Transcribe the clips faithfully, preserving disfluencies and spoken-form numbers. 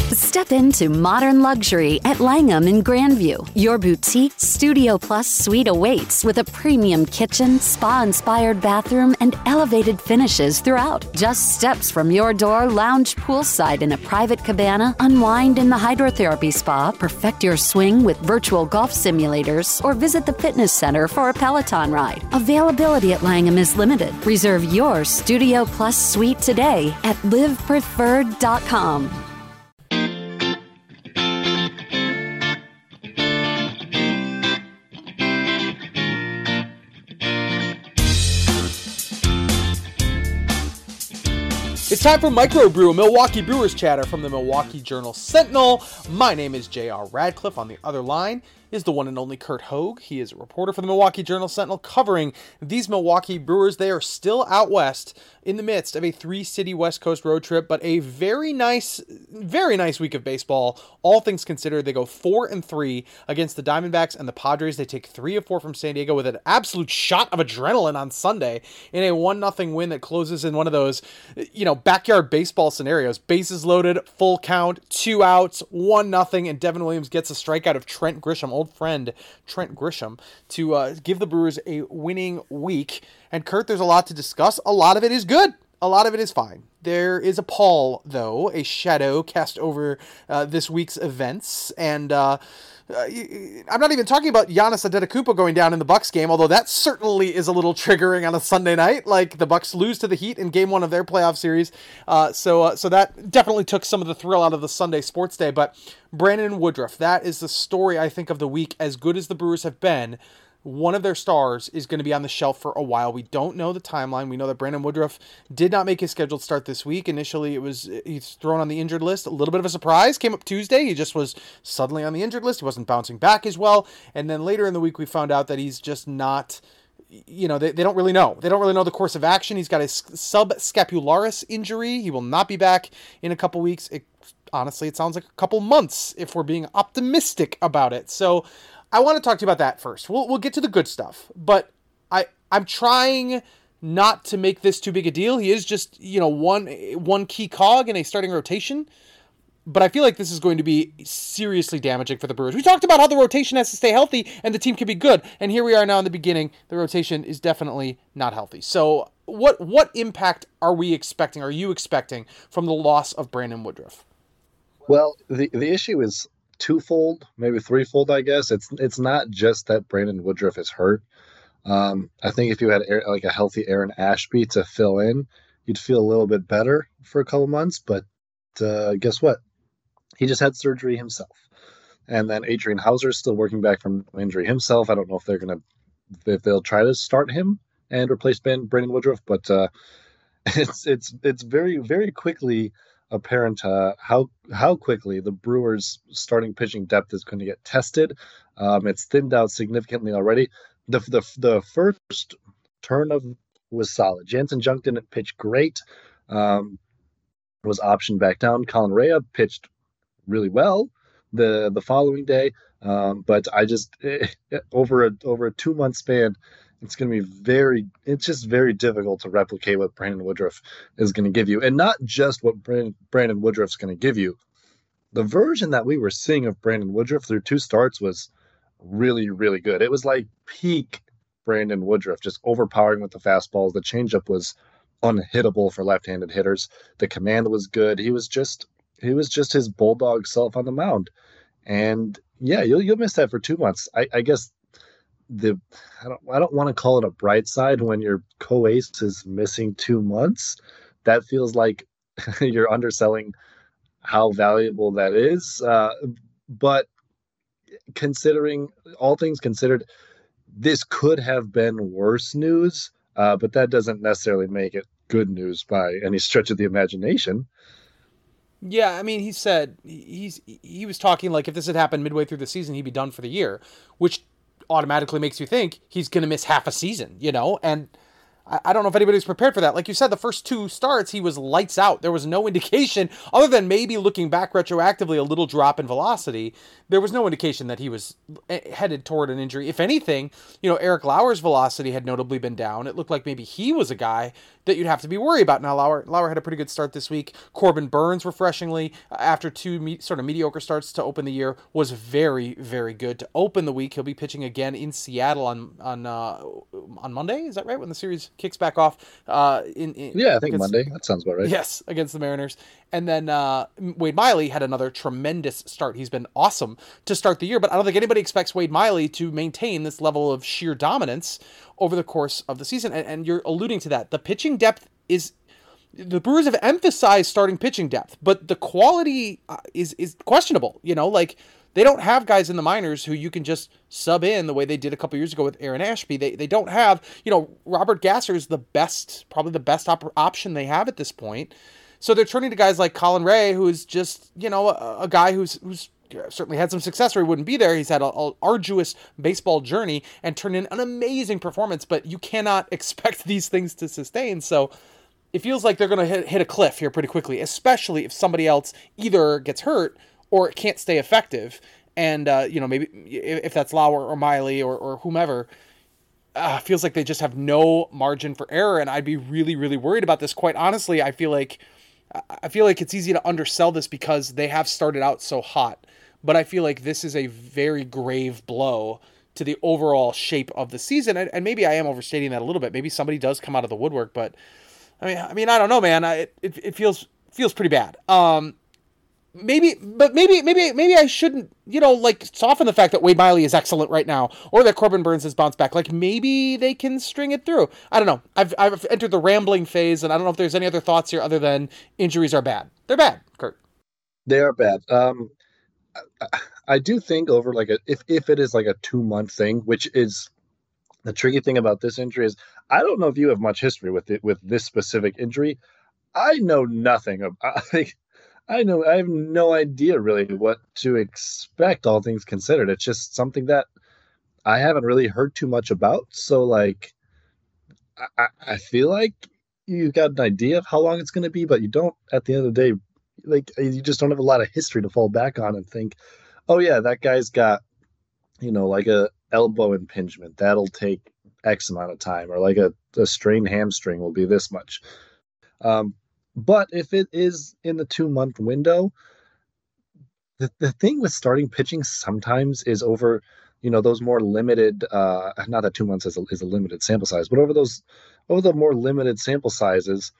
Step into modern luxury at Langham in Grandview. Your boutique Studio Plus suite awaits with a premium kitchen, spa-inspired bathroom, and elevated finishes throughout. Just steps from your door, lounge poolside in a private cabana, unwind in the hydrotherapy spa, perfect your swing with virtual golf simulators, or visit the fitness center for a Peloton ride. Availability at Langham is limited. Reserve your Studio Plus suite today at live preferred dot com. It's time for Microbrew, a Milwaukee Brewers chatter from the Milwaukee Journal Sentinel. My name is J R Radcliffe. On the other line is the one and only Kurt Hogue. He is a reporter for the Milwaukee Journal Sentinel covering these Milwaukee Brewers. They are still out west in the midst of a three-city West Coast road trip, but a very nice, very nice week of baseball. All things considered, they go four and three against the Diamondbacks and the Padres. They take three of four from San Diego with an absolute shot of adrenaline on Sunday in a one nothing win that closes in one of those, you know, backyard baseball scenarios. Bases loaded, full count, two outs, one nothing, and Devin Williams gets a strikeout of Trent Grisham, old friend Trent Grisham, to uh, give the Brewers a winning week. And Kurt, there's a lot to discuss. A lot of it is good. A lot of it is fine. There is a pall, though, a shadow cast over uh, this week's events. And uh, uh, I'm not even talking about Giannis Antetokounmpo going down in the Bucks game, although that certainly is a little triggering on a Sunday night. Like, the Bucks lose to the Heat in game one of their playoff series. Uh, so uh, so that definitely took some of the thrill out of the Sunday sports day. But Brandon Woodruff, that is the story, I think, of the week. As good as the Brewers have been, one of their stars is going to be on the shelf for a while. We don't know the timeline. We know that Brandon Woodruff did not make his scheduled start this week. Initially, it was he's thrown on the injured list. A little bit of a surprise. Came up Tuesday. He just was suddenly on the injured list. He wasn't bouncing back as well. And then later in the week, we found out that he's just not, you know, they, they don't really know. They don't really know the course of action. He's got a subscapularis injury. He will not be back in a couple weeks. It, honestly, it sounds like a couple months if we're being optimistic about it. So I want to talk to you about that first. We'll we'll get to the good stuff, but I I'm trying not to make this too big a deal. He is just, you know, one one key cog in a starting rotation, but I feel like this is going to be seriously damaging for the Brewers. We talked about how the rotation has to stay healthy and the team can be good, and here we are now in the beginning. The rotation is definitely not healthy. So what what impact are we expecting? Are you expecting from the loss of Brandon Woodruff? Well, the the issue is twofold, maybe threefold, I guess. It's it's not just that Brandon Woodruff is hurt. Um, I think if you had like a healthy Aaron Ashby to fill in, you'd feel a little bit better for a couple months. But uh, guess what? He just had surgery himself. And then Adrian Hauser is still working back from injury himself. I don't know if they're gonna if they'll try to start him and replace Ben Brandon Woodruff, but uh, it's it's it's very very quickly apparent uh, how how quickly the Brewers' starting pitching depth is going to get tested. Um, it's thinned out significantly already. The the the first turn of was solid. Jansen Junk didn't pitch great. Um, was optioned back down. Colin Rea pitched really well the the following day, um, but I just it, over a over a two month span, it's going to be very, it's just very difficult to replicate what Brandon Woodruff is going to give you. And not just what Brandon, Brandon Woodruff's going to give you. The version that we were seeing of Brandon Woodruff through two starts was really, really good. It was like peak Brandon Woodruff, just overpowering with the fastballs. The changeup was unhittable for left-handed hitters. The command was good. He was just, he was just his bulldog self on the mound. And yeah, you'll, you'll miss that for two months. I, I guess the I don't I don't want to call it a bright side when your co-ace is missing two months. That feels like you're underselling how valuable that is. Uh, but considering all things considered, this could have been worse news. Uh, but that doesn't necessarily make it good news by any stretch of the imagination. Yeah, I mean, he said he's he was talking like if this had happened midway through the season, he'd be done for the year, which automatically makes you think he's going to miss half a season, you know? And I, I don't know if anybody's prepared for that. Like you said, the first two starts, he was lights out. There was no indication, other than maybe looking back retroactively, a little drop in velocity. There was no indication that he was headed toward an injury. If anything, you know, Eric Lauer's velocity had notably been down. It looked like maybe he was a guy that you'd have to be worried about. Now, Lauer, Lauer had a pretty good start this week. Corbin Burns, refreshingly, after two me- sort of mediocre starts to open the year, was very, very good to open the week. He'll be pitching again in Seattle on on uh, on Monday. Is that right? When the series kicks back off? Uh, in, in yeah, I think against, Monday. That sounds about right. Yes, against the Mariners. And then uh, Wade Miley had another tremendous start. He's been awesome to start the year, but I don't think anybody expects Wade Miley to maintain this level of sheer dominance over the course of the season. And, and you're alluding to that. The pitching depth is... The Brewers have emphasized starting pitching depth, but the quality uh, is is questionable. You know, like, they don't have guys in the minors who you can just sub in the way they did a couple years ago with Aaron Ashby. They they don't have, you know, Robert Gasser is the best, probably the best op- option they have at this point. So they're turning to guys like Colin Ray, who is just, you know, a, a guy who's who's certainly had some success or he wouldn't be there. He's had an arduous baseball journey and turned in an amazing performance, but you cannot expect these things to sustain. So it feels like they're going to hit, hit a cliff here pretty quickly, especially if somebody else either gets hurt or can't stay effective. And, uh, you know, maybe if that's Lauer or Miley or, or whomever, uh, feels like they just have no margin for error. And I'd be really, really worried about this. Quite honestly, I feel like I feel like it's easy to undersell this because they have started out so hot. But I feel like this is a very grave blow to the overall shape of the season. And, and maybe I am overstating that a little bit. Maybe somebody does come out of the woodwork, but I mean, I mean, I don't know, man. I, it, it feels, feels pretty bad. Um, maybe, but maybe, maybe, maybe I shouldn't, you know, like soften the fact that Wade Miley is excellent right now, or that Corbin Burns has bounced back. Like maybe they can string it through. I don't know. I've, I've entered the rambling phase, and I don't know if there's any other thoughts here other than injuries are bad. They're bad, Kurt. They are bad. Um, I, I do think over like a, if, if it is like a two month thing, which is the tricky thing about this injury is, I don't know if you have much history with it, with this specific injury. I know nothing of, I, I know, I have no idea really what to expect, all things considered. It's just something that I haven't really heard too much about. So like, I, I feel like you've got an idea of how long it's going to be, but you don't, at the end of the day, like you just don't have a lot of history to fall back on and think, oh yeah, that guy's got, you know, like a elbow impingement. That'll take X amount of time, or like a, a strained hamstring will be this much. Um, but if it is in the two month window, the, the thing with starting pitching sometimes is over, you know, those more limited, uh, not that two months is a, is a limited sample size, but over those, over the more limited sample sizes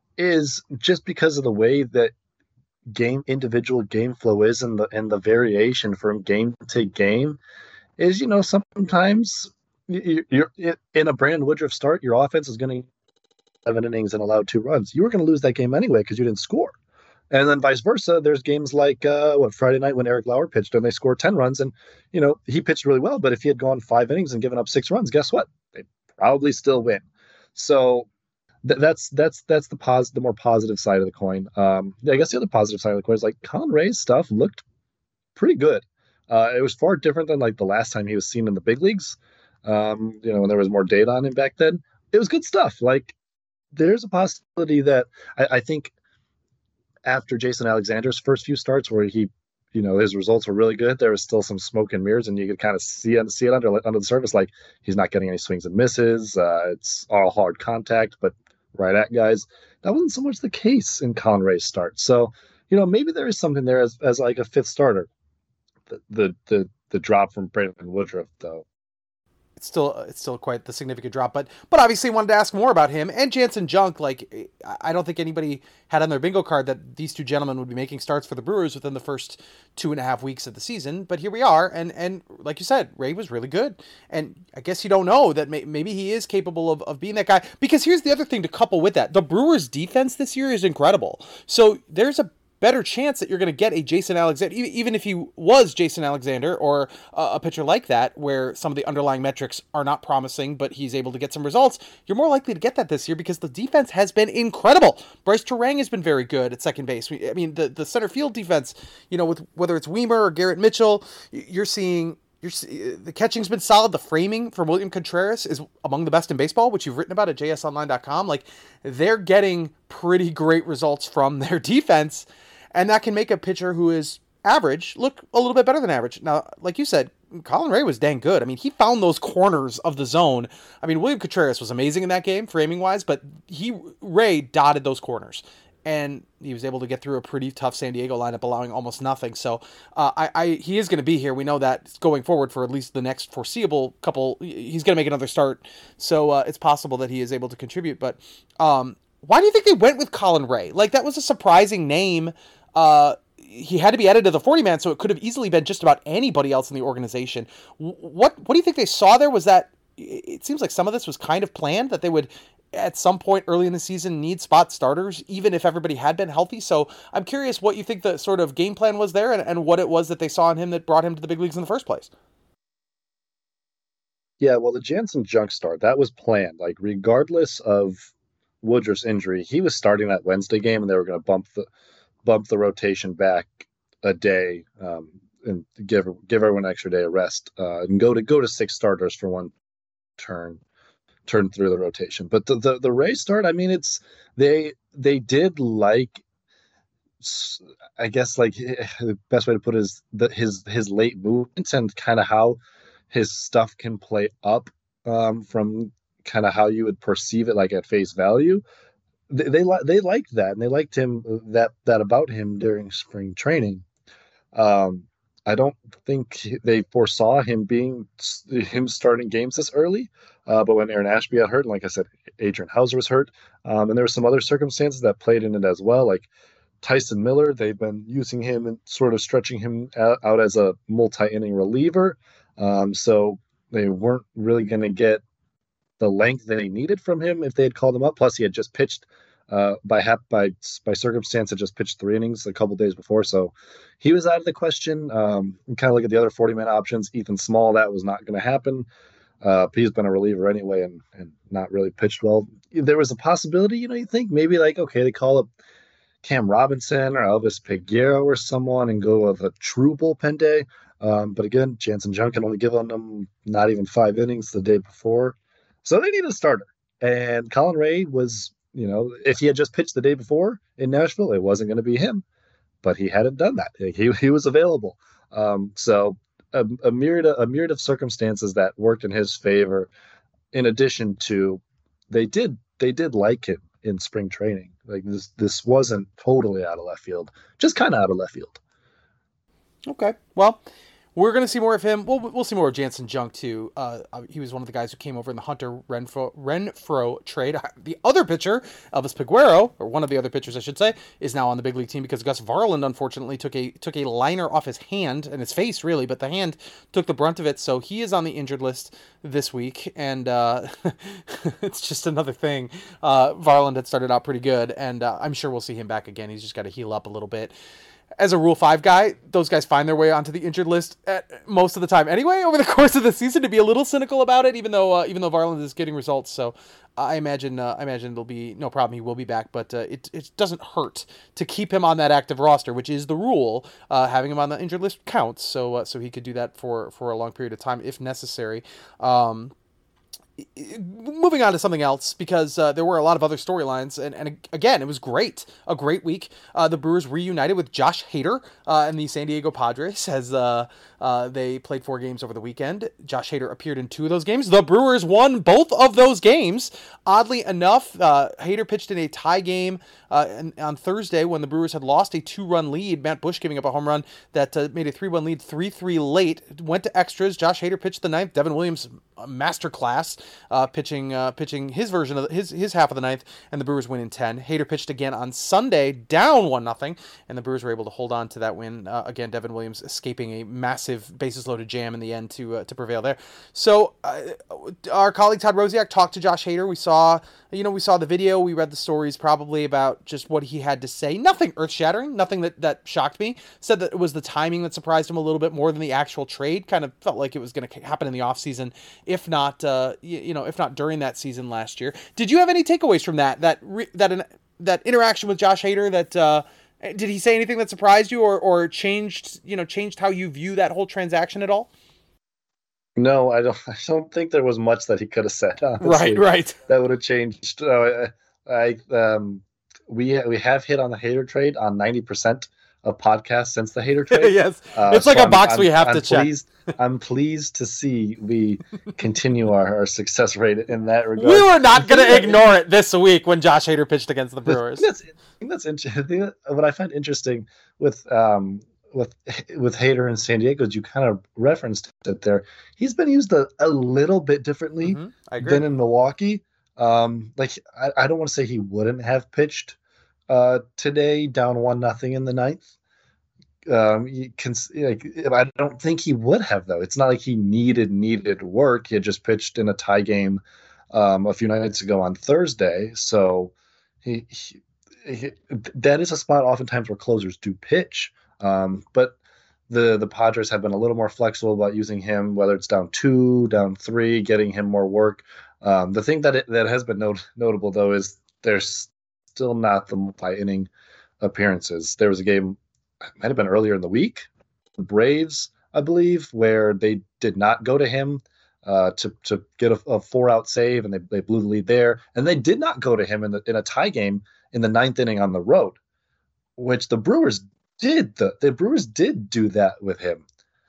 is just because of the way that game, individual game flow is and the, and the variation from game to game is, you know, sometimes you're in a Brandon Woodruff start, your offense is going to seven innings and allow two runs. You were going to lose that game anyway because you didn't score. And then vice versa, there's games like uh, what Friday night when Eric Lauer pitched and they scored ten runs, and you know he pitched really well. But if he had gone five innings and given up six runs, guess what? They probably still win. So th- that's that's that's the pos the more positive side of the coin. Um, I guess the other positive side of the coin is like Colin Ray's stuff looked pretty good. Uh, it was far different than like the last time he was seen in the big leagues. Um, you know, when there was more data on him back then, it was good stuff. Like there's a possibility that I, I think. After Jason Alexander's first few starts where he, you know, his results were really good, there was still some smoke and mirrors, and you could kind of see it, see it under, under the surface. Like he's not getting any swings and misses. Uh, it's all hard contact, but right at guys. That wasn't so much the case in Colin Ray's start. So, you know, maybe there is something there as, as like a fifth starter. The, the, the, the drop from Brandon Woodruff though. It's still it's still quite the significant drop, but but obviously wanted to ask more about him and Jansen Junk. Like I don't think anybody had on their bingo card that these two gentlemen would be making starts for the Brewers within the first two and a half weeks of the season. But here we are, and and like you said, Ray was really good, and I guess you don't know that may, maybe he is capable of of being that guy. Because here's the other thing to couple with that: the Brewers' defense this year is incredible. So there's a better chance that you're going to get a Jason Alexander, even if he was Jason Alexander or a pitcher like that, where some of the underlying metrics are not promising, but he's able to get some results. You're more likely to get that this year because the defense has been incredible. Bryce Terang has been very good at second base. I mean, the, the center field defense, you know, with whether it's Weimer or Garrett Mitchell, you're seeing You're, the catching's been solid. The framing from William Contreras is among the best in baseball, which you've written about at J S Online dot com. Like, they're getting pretty great results from their defense, and that can make a pitcher who is average look a little bit better than average. Now, like you said, Colin Ray was dang good. I mean, he found those corners of the zone. I mean, William Contreras was amazing in that game, framing-wise, but he Ray dotted those corners. And he was able to get through a pretty tough San Diego lineup, allowing almost nothing. So uh, I, I, he is going to be here. We know that going forward for at least the next foreseeable couple. He's going to make another start, so uh, it's possible that he is able to contribute. But um, why do you think they went with Colin Ray? Like, that was a surprising name. Uh, he had to be added to the forty-man, so it could have easily been just about anybody else in the organization. What What do you think they saw there? Was that it seems like some of this was kind of planned, that they would at some point early in the season need spot starters, even if everybody had been healthy. So I'm curious what you think the sort of game plan was there, and, and what it was that they saw in him that brought him to the big leagues in the first place. Yeah, well, the Jansen Junk start, that was planned. Like, regardless of Woodruff's injury, he was starting that Wednesday game, and they were going to bump the bump the rotation back a day um, and give give everyone an extra day of rest uh, and go to go to six starters for one turn. turn through the rotation. But the, the the Ray start, I mean, it's they they did like, I guess, like, the best way to put it is the, his his late movements and kind of how his stuff can play up um, from kind of how you would perceive it, like at face value. They they, li- they liked that, and they liked him that that about him during spring training. Um, I don't think they foresaw him being him starting games this early. Uh, but when Aaron Ashby got hurt, and like I said, Adrian Hauser was hurt, um, and there were some other circumstances that played in it as well. Like Tyson Miller, they've been using him and sort of stretching him out, out as a multi-inning reliever. Um, so they weren't really going to get the length they needed from him if they had called him up. Plus, he had just pitched uh, by hap- by by circumstance, had just pitched three innings a couple days before, so he was out of the question. Um, and kind of look at the other forty-man options. Ethan Small, that was not going to happen. Uh, he's been a reliever anyway, and, and not really pitched well. There was a possibility, you know, you think maybe like, okay, they call up Cam Robinson or Elvis Peguero or someone and go with a true bullpen day. Um, but again, Jansen Junk had only given them not even five innings the day before. So they needed a starter. And Colin Ray was, you know, if he had just pitched the day before in Nashville, it wasn't going to be him. But he hadn't done that. He, he was available. Um, so A, a myriad of, a myriad of circumstances that worked in his favor. In addition to, they did they did like him in spring training. Like this this wasn't totally out of left field, just kind of out of left field. Okay, well, we're going to see more of him. We'll, we'll see more of Jansen Junk, too. Uh, he was one of the guys who came over in the Hunter Renfroe, Renfroe trade. The other pitcher, Elvis Peguero, or one of the other pitchers, I should say, is now on the big league team because Gus Varland, unfortunately, took a took a liner off his hand, and his face, really, but the hand took the brunt of it, so he is on the injured list this week, and uh, it's just another thing. Uh, Varland had started out pretty good, and uh, I'm sure we'll see him back again. He's just got to heal up a little bit. As a Rule five guy, those guys find their way onto the injured list at most of the time anyway over the course of the season, to be a little cynical about it, even though uh, even though Varland is getting results. So I imagine uh, I imagine it'll be no problem. He will be back, but uh, it it doesn't hurt to keep him on that active roster, which is the rule. Uh, having him on the injured list counts, so uh, so he could do that for, for a long period of time if necessary. Um, Moving on to something else, because uh, there were a lot of other storylines, and, and again, it was great. A great week. Uh, the Brewers reunited with Josh Hader uh, and the San Diego Padres as uh, uh, they played four games over the weekend. Josh Hader appeared in two of those games. The Brewers won both of those games. Oddly enough, uh, Hader pitched in a tie game uh, on Thursday when the Brewers had lost a two-run lead. Matt Bush giving up a home run that uh, made a three-one lead three three late. Went to extras. Josh Hader pitched the ninth. Devin Williams, masterclass. Uh, pitching uh, pitching his version of the, his his half of the ninth, and the Brewers win in ten. Hader pitched again on Sunday, down one nothing, and the Brewers were able to hold on to that win. Uh, again, Devin Williams escaping a massive bases-loaded jam in the end to uh, to prevail there. So uh, our colleague Todd Rosiak talked to Josh Hader. We saw, you know, we saw the video. We read the stories probably about just what he had to say. Nothing earth-shattering, nothing that, that shocked me. Said that it was the timing that surprised him a little bit more than the actual trade. Kind of felt like it was going to happen in the offseason, if not, uh, you, you know, if not during that season last year. Did you have any takeaways from that, that, that, that interaction with Josh Hader? That, uh, did he say anything that surprised you or, or changed, you know, changed how you view that whole transaction at all? No, I don't. I don't think there was much that he could have said. Honestly, Right, right. that would have changed. Uh, I um, we we have hit on the hater trade on ninety percent of podcasts since the hater trade. Yes, Uh, it's like so a I'm, box I'm, we have I'm to check. pleased, I'm pleased to see we continue our, our success rate in that regard. We were not going to ignore it this week when Josh Hader pitched against the Brewers. That's, I think that's interesting. What I find interesting with um, with with Hader in San Diego is you kind of referenced it there. He's been used a, a little bit differently Mm-hmm. I agree. than in Milwaukee. Um, like I, I don't want to say he wouldn't have pitched uh, today, down one nothing in the ninth. Um, you can, like, I don't think he would have though. It's not like he needed needed work. He had just pitched in a tie game um, a few nights ago on Thursday, so he, he, he that is a spot oftentimes where closers do pitch. Um, but the the Padres have been a little more flexible about using him, whether it's down two, down three, getting him more work. Um, the thing that it, that has been not, notable though is there's still not the multi-inning appearances. There was a game, it might have been earlier in the week, the Braves, I believe, where they did not go to him uh, to to get a, a four out save, and they, they blew the lead there, and they did not go to him in the, in a tie game in the ninth inning on the road, which the Brewers did. The, the Brewers did do that with him.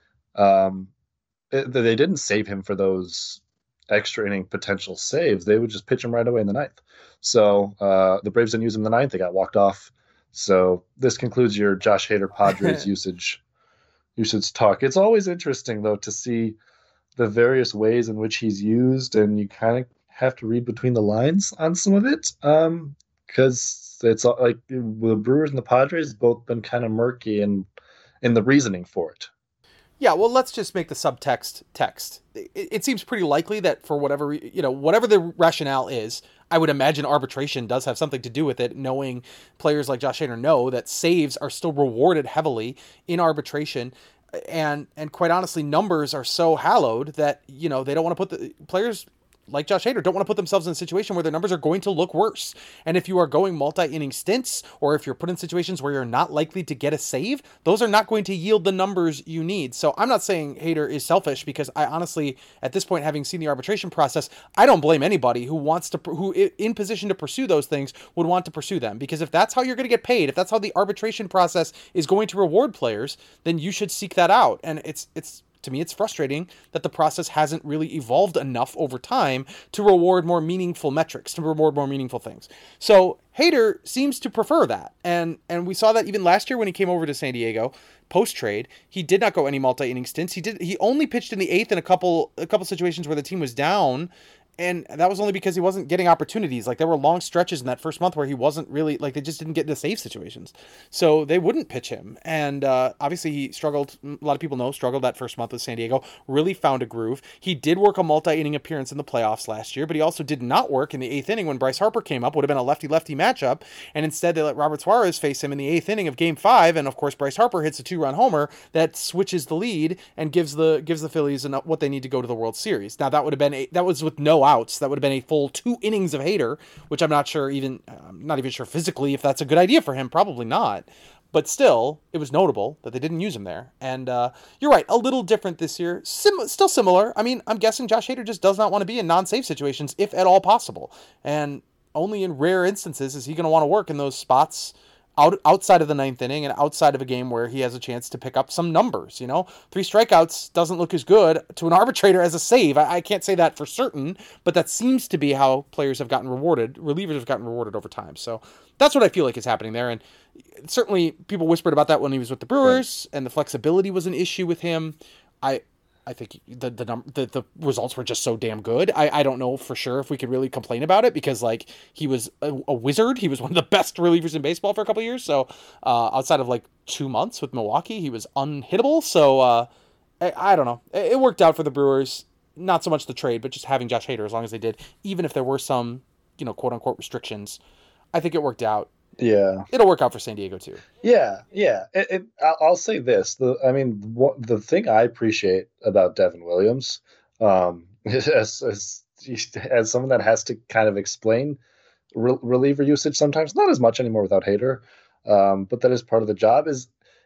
Um, it, they didn't save him for those extra inning potential saves. They would just pitch him right away in the ninth. So uh, the Braves didn't use him in the ninth. They got walked off. So this concludes your Josh Hader Padres usage usage talk. It's always interesting though to see the various ways in which he's used, and you kind of have to read between the lines on some of it, um, because it's like the Brewers and the Padres both been kind of murky in in the reasoning for it. Yeah, well, let's just make the subtext text. It, it seems pretty likely that for whatever, you know, whatever the rationale is, I would imagine arbitration does have something to do with it, knowing players like Josh Hader know that saves are still rewarded heavily in arbitration. And, and quite honestly, numbers are so hallowed that, you know, they don't want to put the players like Josh Hader don't want to put themselves in a situation where their numbers are going to look worse. And if you are going multi-inning stints, or if you're put in situations where you're not likely to get a save, those are not going to yield the numbers you need. So I'm not saying Hader is selfish, because I honestly, at this point, having seen the arbitration process, I don't blame anybody who wants to, who in position to pursue those things would want to pursue them. Because if that's how you're going to get paid, if that's how the arbitration process is going to reward players, then you should seek that out. And it's, it's, to me, it's frustrating that the process hasn't really evolved enough over time to reward more meaningful metrics, to reward more meaningful things. So Hader seems to prefer that. And and we saw that even last year when he came over to San Diego post-trade. He did not go any multi-inning stints. He did he only pitched in the eighth in a couple a couple situations where the team was down. And that was only because he wasn't getting opportunities. Like, there were long stretches in that first month where he wasn't really, like, they just didn't get into save situations. So they wouldn't pitch him. And uh, obviously he struggled, a lot of people know, struggled that first month with San Diego, really found a groove. He did work a multi-inning appearance in the playoffs last year, but he also did not work in the eighth inning when Bryce Harper came up. Would have been a lefty-lefty matchup. And instead they let Robert Suarez face him in the eighth inning of game five. And of course, Bryce Harper hits a two-run homer that switches the lead and gives the gives the Phillies enough, what they need to go to the World Series. Now, that would have been, a, that was with no outs. That would have been a full two innings of Hader, which I'm not sure even, I'm not even sure physically if that's a good idea for him. Probably not. But still, it was notable that they didn't use him there. And uh, you're right, a little different this year. Sim- still similar. I mean, I'm guessing Josh Hader just does not want to be in non-save situations, if at all possible. And only in rare instances is he going to want to work in those spots out outside of the ninth inning and outside of a game where he has a chance to pick up some numbers. You know, three strikeouts doesn't look as good to an arbitrator as a save. I, I can't say that for certain, but that seems to be how players have gotten rewarded, relievers have gotten rewarded over time. So that's what I feel like is happening there. And certainly people whispered about that when he was with the Brewers, and the flexibility was an issue with him. I I think the the, num- the the results were just so damn good. I, I don't know for sure if we could really complain about it, because like he was a, a wizard. He was one of the best relievers in baseball for a couple of years. So uh, outside of like two months with Milwaukee, he was unhittable. So uh, I, I don't know. It, it worked out for the Brewers. Not so much the trade, but just having Josh Hader as long as they did, even if there were some, you know, quote unquote restrictions. I think it worked out. Yeah, it'll work out for San Diego too. Yeah, yeah. It, it, I'll say this: the I mean, what, the thing I appreciate about Devin Williams, um, as, as as someone that has to kind of explain re- reliever usage sometimes, not as much anymore without Hader, um, but that is part of the job. Is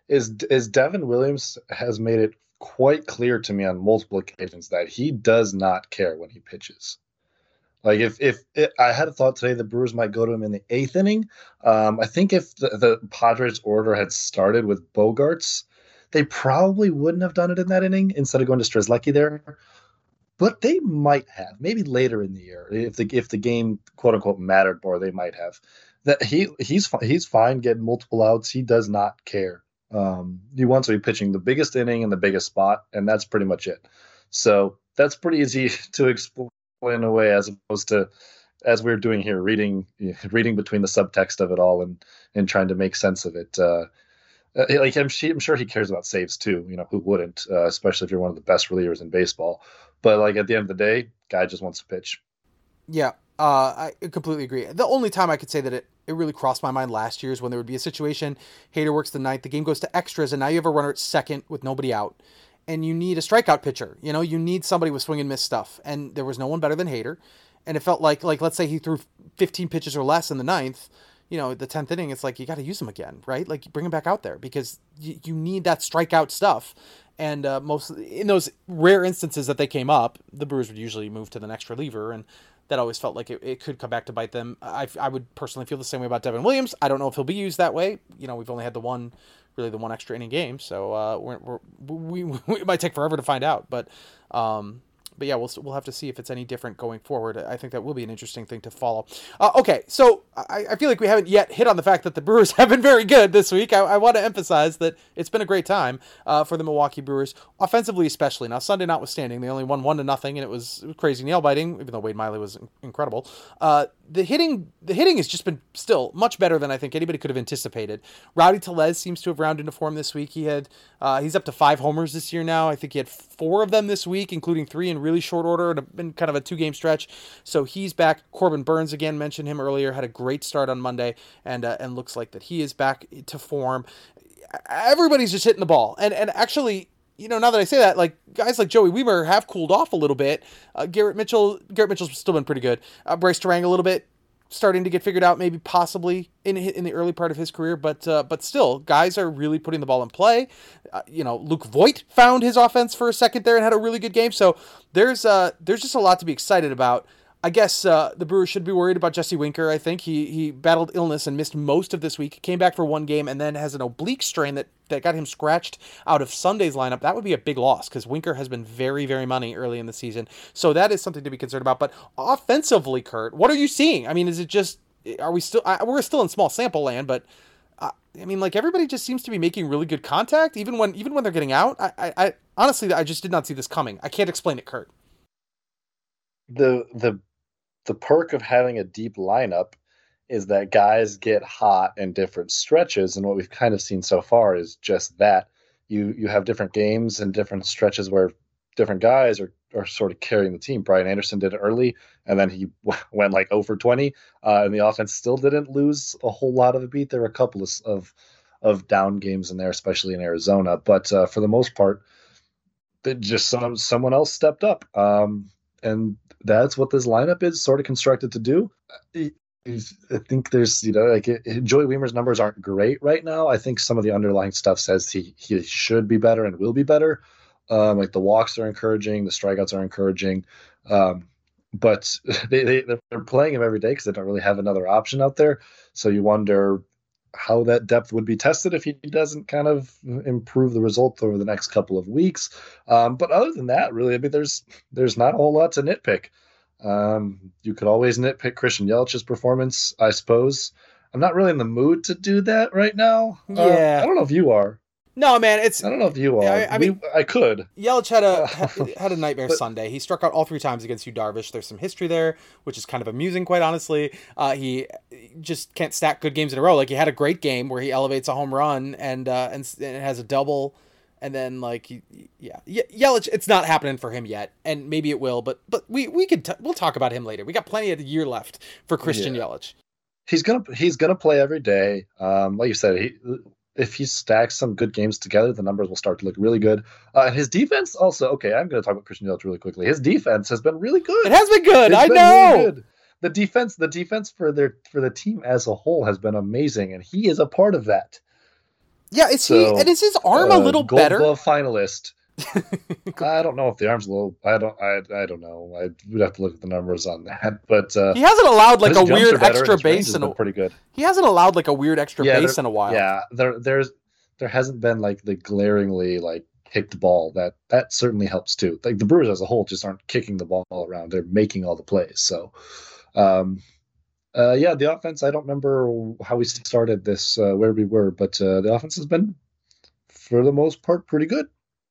is is Devin Williams has made it quite clear to me on multiple occasions that he does not care when he pitches. Like if if it, I had a thought today, the Brewers might go to him in the eighth inning. Um, I think if the, the Padres order had started with Bogarts, they probably wouldn't have done it in that inning instead of going to Strzelecki there. But they might have, maybe later in the year, if the if the game quote unquote mattered more, they might have. That he he's he's fine getting multiple outs. He does not care. Um, he wants to be pitching the biggest inning in the biggest spot, and that's pretty much it. So that's pretty easy to explain away, as opposed to as we're doing here, reading reading between the subtext of it all and and trying to make sense of it. Uh, like I'm, I'm sure he cares about saves too. You know, who wouldn't? Uh, especially if you're one of the best relievers in baseball. But like at the end of the day, guy just wants to pitch. Yeah, uh, I completely agree. The only time I could say that it, it really crossed my mind last year is when there would be a situation, Hader works the ninth, the game goes to extras, and now you have a runner at second with nobody out, and you need a strikeout pitcher. You know, you need somebody with swing and miss stuff, and there was no one better than Hader. And it felt like, like let's say he threw fifteen pitches or less in the ninth, you know, the tenth inning, it's like you got to use him again, right? Like bring him back out there because you, you need that strikeout stuff. And uh, most in those rare instances that they came up, the Brewers would usually move to the next reliever, and that always felt like it, it could come back to bite them. I, I would personally feel the same way about Devin Williams. I don't know if he'll be used that way. You know, we've only had the one, really the one extra inning game, so uh, we're, we're, we we might take forever to find out. But um, but yeah, we'll we'll have to see if it's any different going forward. I think that will be an interesting thing to follow. Uh, okay, so I, I feel like we haven't yet hit on the fact that the Brewers have been very good this week. I, I want to emphasize that it's been a great time uh, for the Milwaukee Brewers, offensively especially. Now, Sunday notwithstanding, they only won one to nothing, and it was, it was crazy nail biting, even though Wade Miley was incredible. Uh, the hitting the hitting has just been still much better than I think anybody could have anticipated. Rowdy Tellez seems to have rounded into form this week. He had uh, he's up to five homers this year now. I think he had four of them this week, including three in really short order and been kind of a two game stretch. So he's back. Corbin Burns, again, mentioned him earlier, had a great start on Monday, and uh, and looks like that he is back to form. Everybody's just hitting the ball, and and actually, you know, now that I say that, like guys like Joey Wiemer have cooled off a little bit. Uh, Garrett Mitchell, Garrett Mitchell's still been pretty good. Uh, Bryce Terang a little bit, starting to get figured out, maybe possibly in in the early part of his career, but uh, but still, guys are really putting the ball in play. Uh, you know, Luke Voigt found his offense for a second there and had a really good game. So there's uh there's just a lot to be excited about. I guess uh, the Brewers should be worried about Jesse Winker. I think he he battled illness and missed most of this week. Came back for one game and then has an oblique strain that, that got him scratched out of Sunday's lineup. That would be a big loss because Winker has been very, very money early in the season. So that is something to be concerned about. But offensively, Kurt, what are you seeing? I mean, is it just, are we still, I, we're still in small sample land, but uh, I mean, like everybody just seems to be making really good contact, even when even when they're getting out. I, I, I honestly, I just did not see this coming. I can't explain it, Kurt. The, the, The perk of having a deep lineup is that guys get hot in different stretches, and what we've kind of seen so far is just that. You you have different games and different stretches where different guys are, are sort of carrying the team. Brian Anderson did it early, and then he went like oh for twenty, uh, and the offense still didn't lose a whole lot of a beat. There were a couple of of, of down games in there, especially in Arizona, but uh, for the most part, it just some, someone else stepped up. Um, and that's what this lineup is sort of constructed to do. I think there's, you know, like it, Joey Wiemer's numbers aren't great right now. I think some of the underlying stuff says he he should be better and will be better. Um, like the walks are encouraging, the strikeouts are encouraging, um, but they, they they're playing him every day because they don't really have another option out there. So you wonder how that depth would be tested if he doesn't kind of improve the result over the next couple of weeks. Um, but other than that, really, I mean, there's there's not a whole lot to nitpick. Um, you could always nitpick Christian Yelich's performance, I suppose. I'm not really in the mood to do that right now. Yeah. Uh, I don't know if you are. No, man, it's. I don't know if you are. I, I mean, we, I could. Yelich had a had a nightmare but, Sunday. He struck out all three times against Yu Darvish. There's some history there, which is kind of amusing, quite honestly. Uh, he just can't stack good games in a row. Like he had a great game where he elevates a home run and uh, and, and it has a double, and then like he, yeah, Yelich, it's not happening for him yet, and maybe it will. But but we we could t- we'll talk about him later. We got plenty of the year left for Christian yeah. Yelich. He's gonna he's gonna play every day. Um, like you said, he. If he stacks some good games together, the numbers will start to look really good. Uh, and his defense also, okay, I'm going to talk about Christian Yelich really quickly. His defense has been really good. It has been good. It's I been know. Really good. The defense, the defense for their for the team as a whole has been amazing, and he is a part of that. Yeah, is he? So, And is his arm a uh, little Gold better? Glove finalist. I don't know if the arm's a little. I don't. I. I don't know. I would have to look at the numbers on that. But uh, He hasn't allowed like his a jumps weird are better, and extra his range base has in been a. pretty good. He hasn't allowed like a weird extra Yeah, base there, in a while. yeah. There, there's, there hasn't been like the glaringly like kicked ball. That that certainly helps too. Like the Brewers as a whole just aren't kicking the ball around. They're making all the plays. So, um, uh, yeah, the offense. I don't remember how we started this, uh, where we were, but uh, the offense has been, for the most part, pretty good.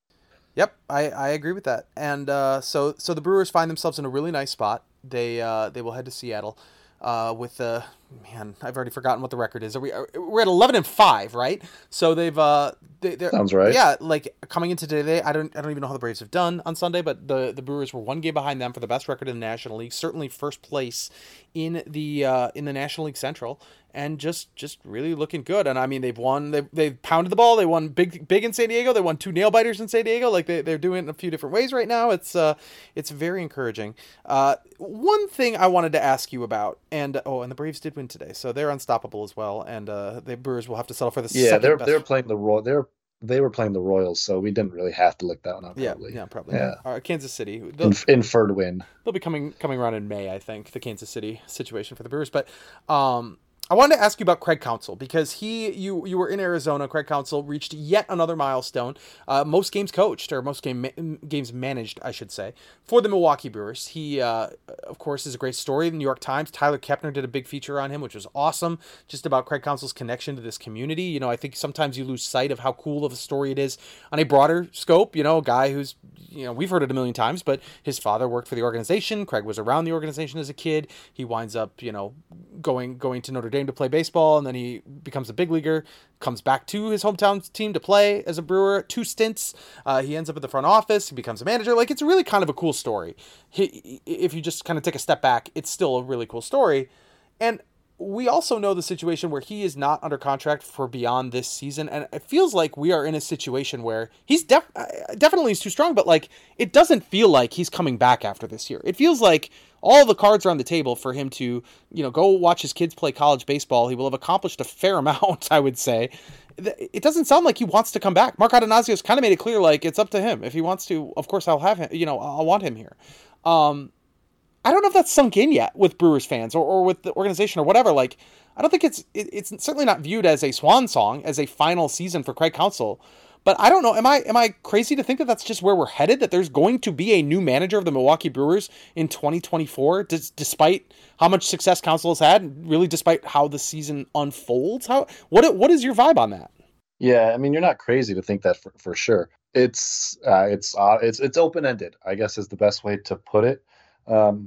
Yep, I, I agree with that. And uh, so so the Brewers find themselves in a really nice spot. They uh, they will head to Seattle uh, with uh, man, I've already forgotten what the record is. Are we are, we're at eleven and five, right? So they've uh they they're, Sounds right. Yeah, like coming into today, I don't I don't even know how the Braves have done on Sunday, but the the Brewers were one game behind them for the best record in the National League, certainly first place in the uh, in the National League Central. And just, just really looking good. And I mean, they've won. They they pounded the ball. They won big, big in San Diego. They won two nail biters in San Diego. Like they they're doing it in a few different ways right now. It's uh, it's very encouraging. Uh, one thing I wanted to ask you about, and oh, and the Braves did win today, so they're unstoppable as well. And uh, the Brewers will have to settle for the Yeah, second they're best. they're playing the Roy. They're they were playing the Royals, so we didn't really have to look that one up. Probably. Yeah, yeah, probably. Yeah, Uh, Kansas City. They'll, Inf- inferred win. they'll be coming coming around in May, I think. The Kansas City situation for the Brewers, but um. I wanted to ask you about Craig Counsell because he, you, you were in Arizona. Craig Counsell reached yet another milestone. Uh, most games coached, or most game ma- games managed, I should say, for the Milwaukee Brewers. He, uh, of course, is a great story. The New York Times, Tyler Kepner did a big feature on him, which was awesome. Just about Craig Counsell's connection to this community. You know, I think sometimes you lose sight of how cool of a story it is on a broader scope. You know, a guy who's, you know, we've heard it a million times, but his father worked for the organization. Craig was around the organization as a kid. He winds up, you know, going going to Notre Dame to play baseball, and then he becomes a big leaguer, comes back to his hometown team to play as a Brewer, two stints. Uh, he ends up at the front office. He becomes a manager. Like, it's really kind of a cool story. He, if you just kind of take a step back, it's still a really cool story. And we also know the situation where he is not under contract for beyond this season, and it feels like we are in a situation where he's def- definitely is too strong, but like it doesn't feel like he's coming back after this year. It feels like all the cards are on the table for him to, you know, go watch his kids play college baseball. He will have accomplished a fair amount, I would say. It doesn't sound like he wants to come back. Mark Adonasio's kind of made it clear, like, it's up to him. If he wants to, of course, I'll have him, you know, I'll want him here. Um, I don't know if that's sunk in yet with Brewers fans or, or with the organization or whatever. Like, I don't think it's it, it's certainly not viewed as a swan song, as a final season for Craig Counsell. But I don't know. Am I am I crazy to think that that's just where we're headed? That there's going to be a new manager of the Milwaukee Brewers in twenty twenty-four, d- despite how much success Counsell has had, really despite how the season unfolds. How what what is your vibe on that? Yeah, I mean, you're not crazy to think that for, for sure. It's uh, it's uh, it's it's open ended, I guess, is the best way to put it. Um,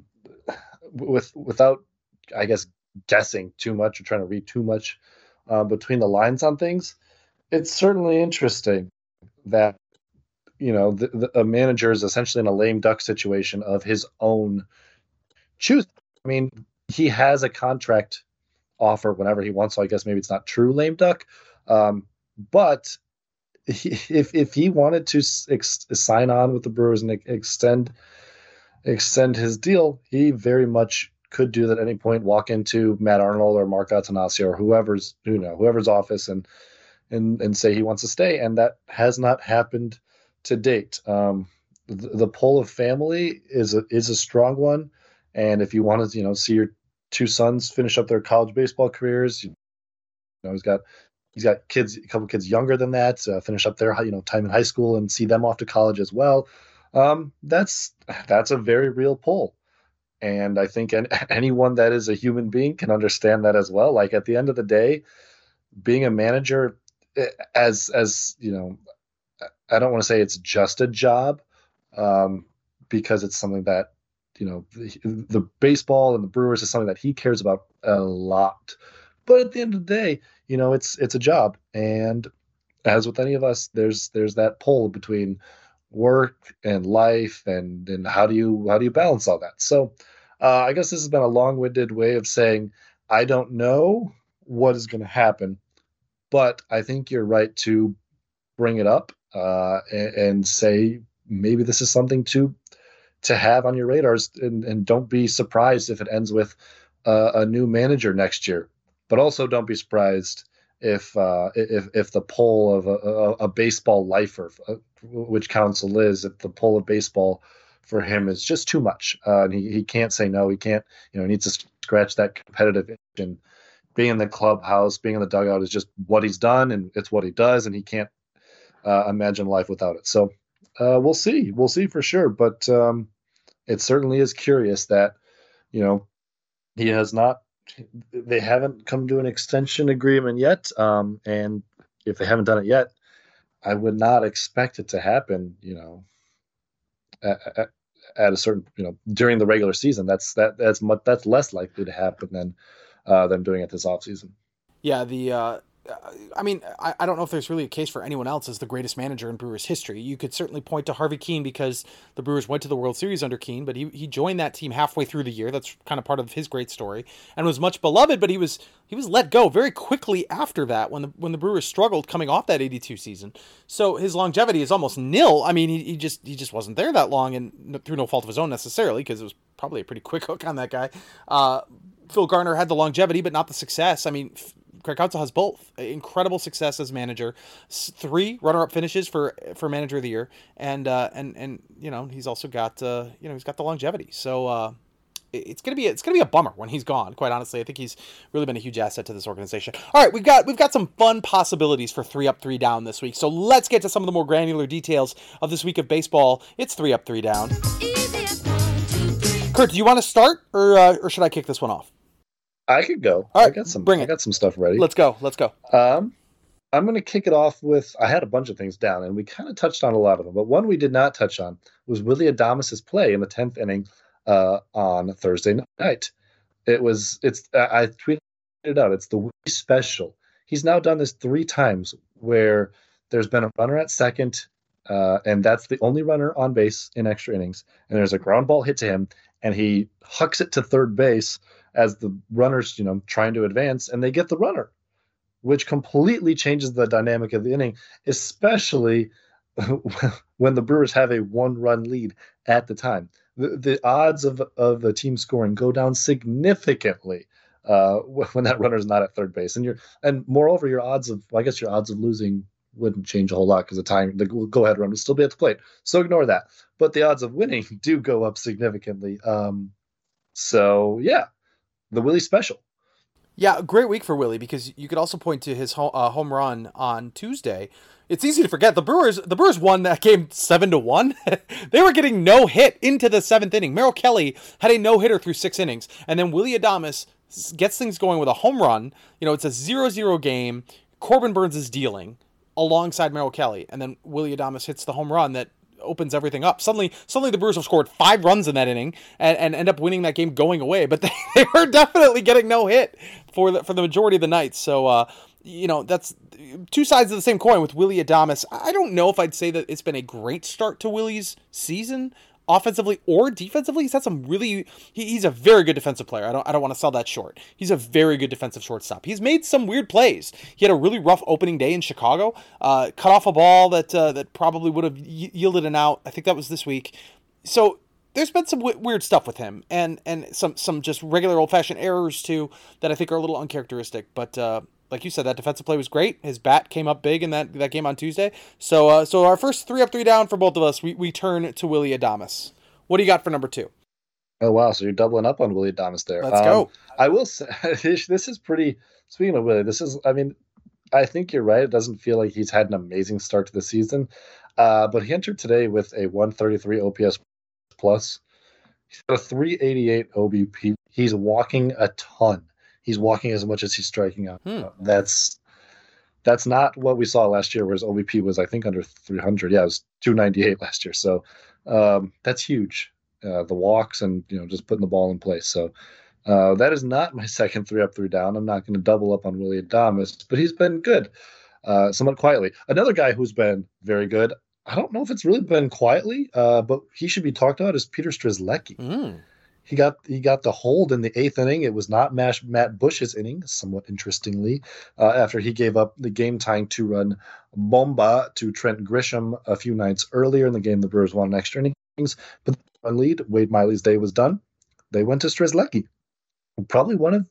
with without, I guess, guessing too much or trying to read too much uh, between the lines on things, it's certainly interesting that, you know, the, the, a manager is essentially in a lame duck situation of his own choosing. I mean, he has a contract offer whenever he wants, so I guess maybe it's not true lame duck, um, but he, if if he wanted to ex- sign on with the Brewers and extend extend his deal, he very much could do that at any point. Walk into Matt Arnold or Mark Attanasio or whoever's you know whoever's office and and and say he wants to stay, and that has not happened to date. Um, the, the pull of family is a, is a strong one, and if you want to you know see your two sons finish up their college baseball careers, you know he's got he's got kids, a couple kids younger than that, uh, finish up their you know time in high school and see them off to college as well. Um, that's that's a very real pull. And I think an, anyone that is a human being can understand that as well. Like at the end of the day, being a manager, as as you know, I don't want to say it's just a job, um, because it's something that you know the, the baseball and the Brewers is something that he cares about a lot. But at the end of the day, you know, it's it's a job, and as with any of us, there's there's that pull between work and life, and and how do you how do you balance all that? So uh, I guess this has been a long-winded way of saying I don't know what is going to happen, but I think you're right to bring it up uh, and, and say maybe this is something to to have on your radars, and, and don't be surprised if it ends with uh, a new manager next year. But also don't be surprised if uh, if if the poll of a, a, a baseball lifer, uh, which Counsell is, if the poll of baseball for him is just too much, uh, and he, he can't say no, he can't, you know, he needs to scratch that competitive itch, and being in the clubhouse, being in the dugout is just what he's done, and it's what he does, and he can't uh, imagine life without it. So uh, we'll see, we'll see for sure, but um, it certainly is curious that, you know, he has not. They haven't come to an extension agreement yet, um, and if they haven't done it yet, I would not expect it to happen. You know, at, at, at a certain, you know, during the regular season. That's that that's much that's less likely to happen than uh, them doing it this offseason. Yeah, the uh, I mean, I, I don't know if there's really a case for anyone else as the greatest manager in Brewers history. You could certainly point to Harvey Keene because the Brewers went to the World Series under Keene, but he he joined that team halfway through the year. That's kind of part of his great story, and was much beloved. But he was he was let go very quickly after that when the when the Brewers struggled coming off that eighty-two season. So his longevity is almost nil. I mean, he, he just he just wasn't there that long, and through no fault of his own necessarily, because it was probably a pretty quick hook on that guy. Uh, Phil Garner had the longevity, but not the success. I mean, Craig Counsell has both. Incredible success as manager, three runner-up finishes for for manager of the year, and uh, and and you know he's also got uh, you know he's got the longevity. So uh, it's gonna be it's gonna be a bummer when he's gone. Quite honestly, I think he's really been a huge asset to this organization. All right, we've got we've got some fun possibilities for three up, three down this week. So let's get to some of the more granular details of this week of baseball. It's three up, three down. Kurt, do you want to start, or uh, or should I kick this one off? I could go. All right, I got some. bring it. I got some stuff ready. Let's go. Let's go. Um, I'm going to kick it off with. I had a bunch of things down, and we kind of touched on a lot of them. But one we did not touch on was Willy Adames' play in the tenth inning uh, on Thursday night. It was. It's. I tweeted it out. It's the Willy special. He's now done this three times, where there's been a runner at second, uh, and that's the only runner on base in extra innings. And there's a ground ball hit to him, and he hucks it to third base as the runners, you know, trying to advance, and they get the runner, which completely changes the dynamic of the inning, especially when the Brewers have a one-run lead at the time. The, the odds of, of the team scoring go down significantly uh, when that runner's not at third base. And you're, and moreover, your odds of, well, I guess your odds of losing wouldn't change a whole lot because the time, the go-ahead run would still be at the plate. So ignore that. But the odds of winning do go up significantly. Um, so, yeah. The Willy special. Yeah, great week for Willy, because you could also point to his home, uh, home run on Tuesday. It's easy to forget the Brewers. The Brewers won that game seven to one. They were getting no hit into the seventh inning. Merrill Kelly had a no hitter through six innings, and then Willy Adames gets things going with a home run. You know, it's a zero zero game. Corbin Burns is dealing alongside Merrill Kelly, and then Willy Adames hits the home run that opens everything up. Suddenly, suddenly the Brewers have scored five runs in that inning and, and end up winning that game going away. But they, they were definitely getting no hit for the for the majority of the night. So, uh, you know, that's two sides of the same coin with Willy Adames. I don't know if I'd say that it's been a great start to Willy's season, offensively or defensively. He's had some really, he, he's a very good defensive player. I don't I don't want to sell that short. He's a very good defensive shortstop. He's made some weird plays. He had a really rough opening day in Chicago, uh, cut off a ball that uh, that probably would have y- yielded an out. I think that was this week. So there's been some w- weird stuff with him, and and some some just regular old-fashioned errors too that I think are a little uncharacteristic. But uh, like you said, that defensive play was great. His bat came up big in that, that game on Tuesday. So uh, so our first three up, three down for both of us. We we turn to Willy Adames. What do you got for number two? Oh, wow. So you're doubling up on Willy Adames there. Let's um, go. I will say, this is pretty, speaking of Willy, this is, I mean, I think you're right. It doesn't feel like he's had an amazing start to the season. Uh, but he entered today with a one thirty-three O P S plus. He's got a three eighty-eight O B P. He's walking a ton. He's walking as much as he's striking out. Hmm. That's that's not what we saw last year, where his O B P was, I think, under three hundred. Yeah, it was two ninety-eight last year. So um, that's huge. Uh, the walks and, you know, just putting the ball in place. So uh, that is not my second three up, three down. I'm not going to double up on Willy Adames, but he's been good, uh, somewhat quietly. Another guy who's been very good, I don't know if it's really been quietly, uh, but he should be talked about, is Peter Strzelecki. Mm. He got he got the hold in the eighth inning. It was not Mash, Matt Bush's inning, somewhat interestingly, uh, after he gave up the game-tying two-run bomba to Trent Grisham a few nights earlier in the game. The Brewers won in extra innings, but the run lead, Wade Miley's day was done. They went to Strzelecki, probably one of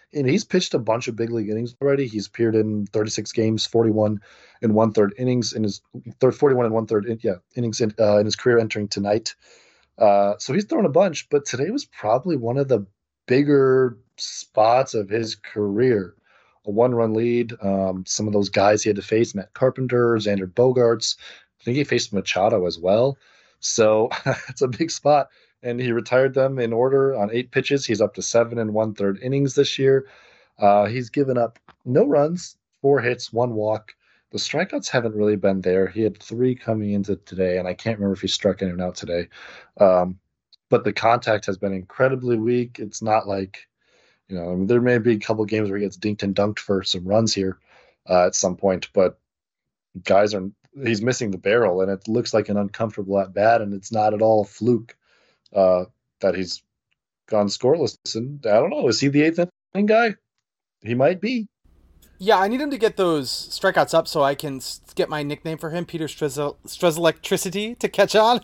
and he's pitched a bunch of big league innings already. He's appeared in thirty-six games, forty-one and one third innings in his third, forty-one and one third, in, yeah, innings in, uh, in his career entering tonight. Uh, so he's thrown a bunch, but today was probably one of the bigger spots of his career. A one-run lead. Um, some of those guys he had to face: Matt Carpenter, Xander Bogaerts. I think he faced Machado as well. So it's a big spot. And he retired them in order on eight pitches. He's up to seven and one third innings this year. Uh, he's given up no runs, four hits, one walk. The strikeouts haven't really been there. He had three coming into today, and I can't remember if he struck anyone out today. Um, but the contact has been incredibly weak. It's not like, you know, I mean, there may be a couple of games where he gets dinked and dunked for some runs here uh, at some point, but guys are, he's missing the barrel, and it looks like an uncomfortable at bat, and it's not at all a fluke uh, that he's gone scoreless. And I don't know, is he the eighth inning guy? He might be. Yeah, I need him to get those strikeouts up so I can get my nickname for him, Peter Strez- Strezelectricity, to catch on.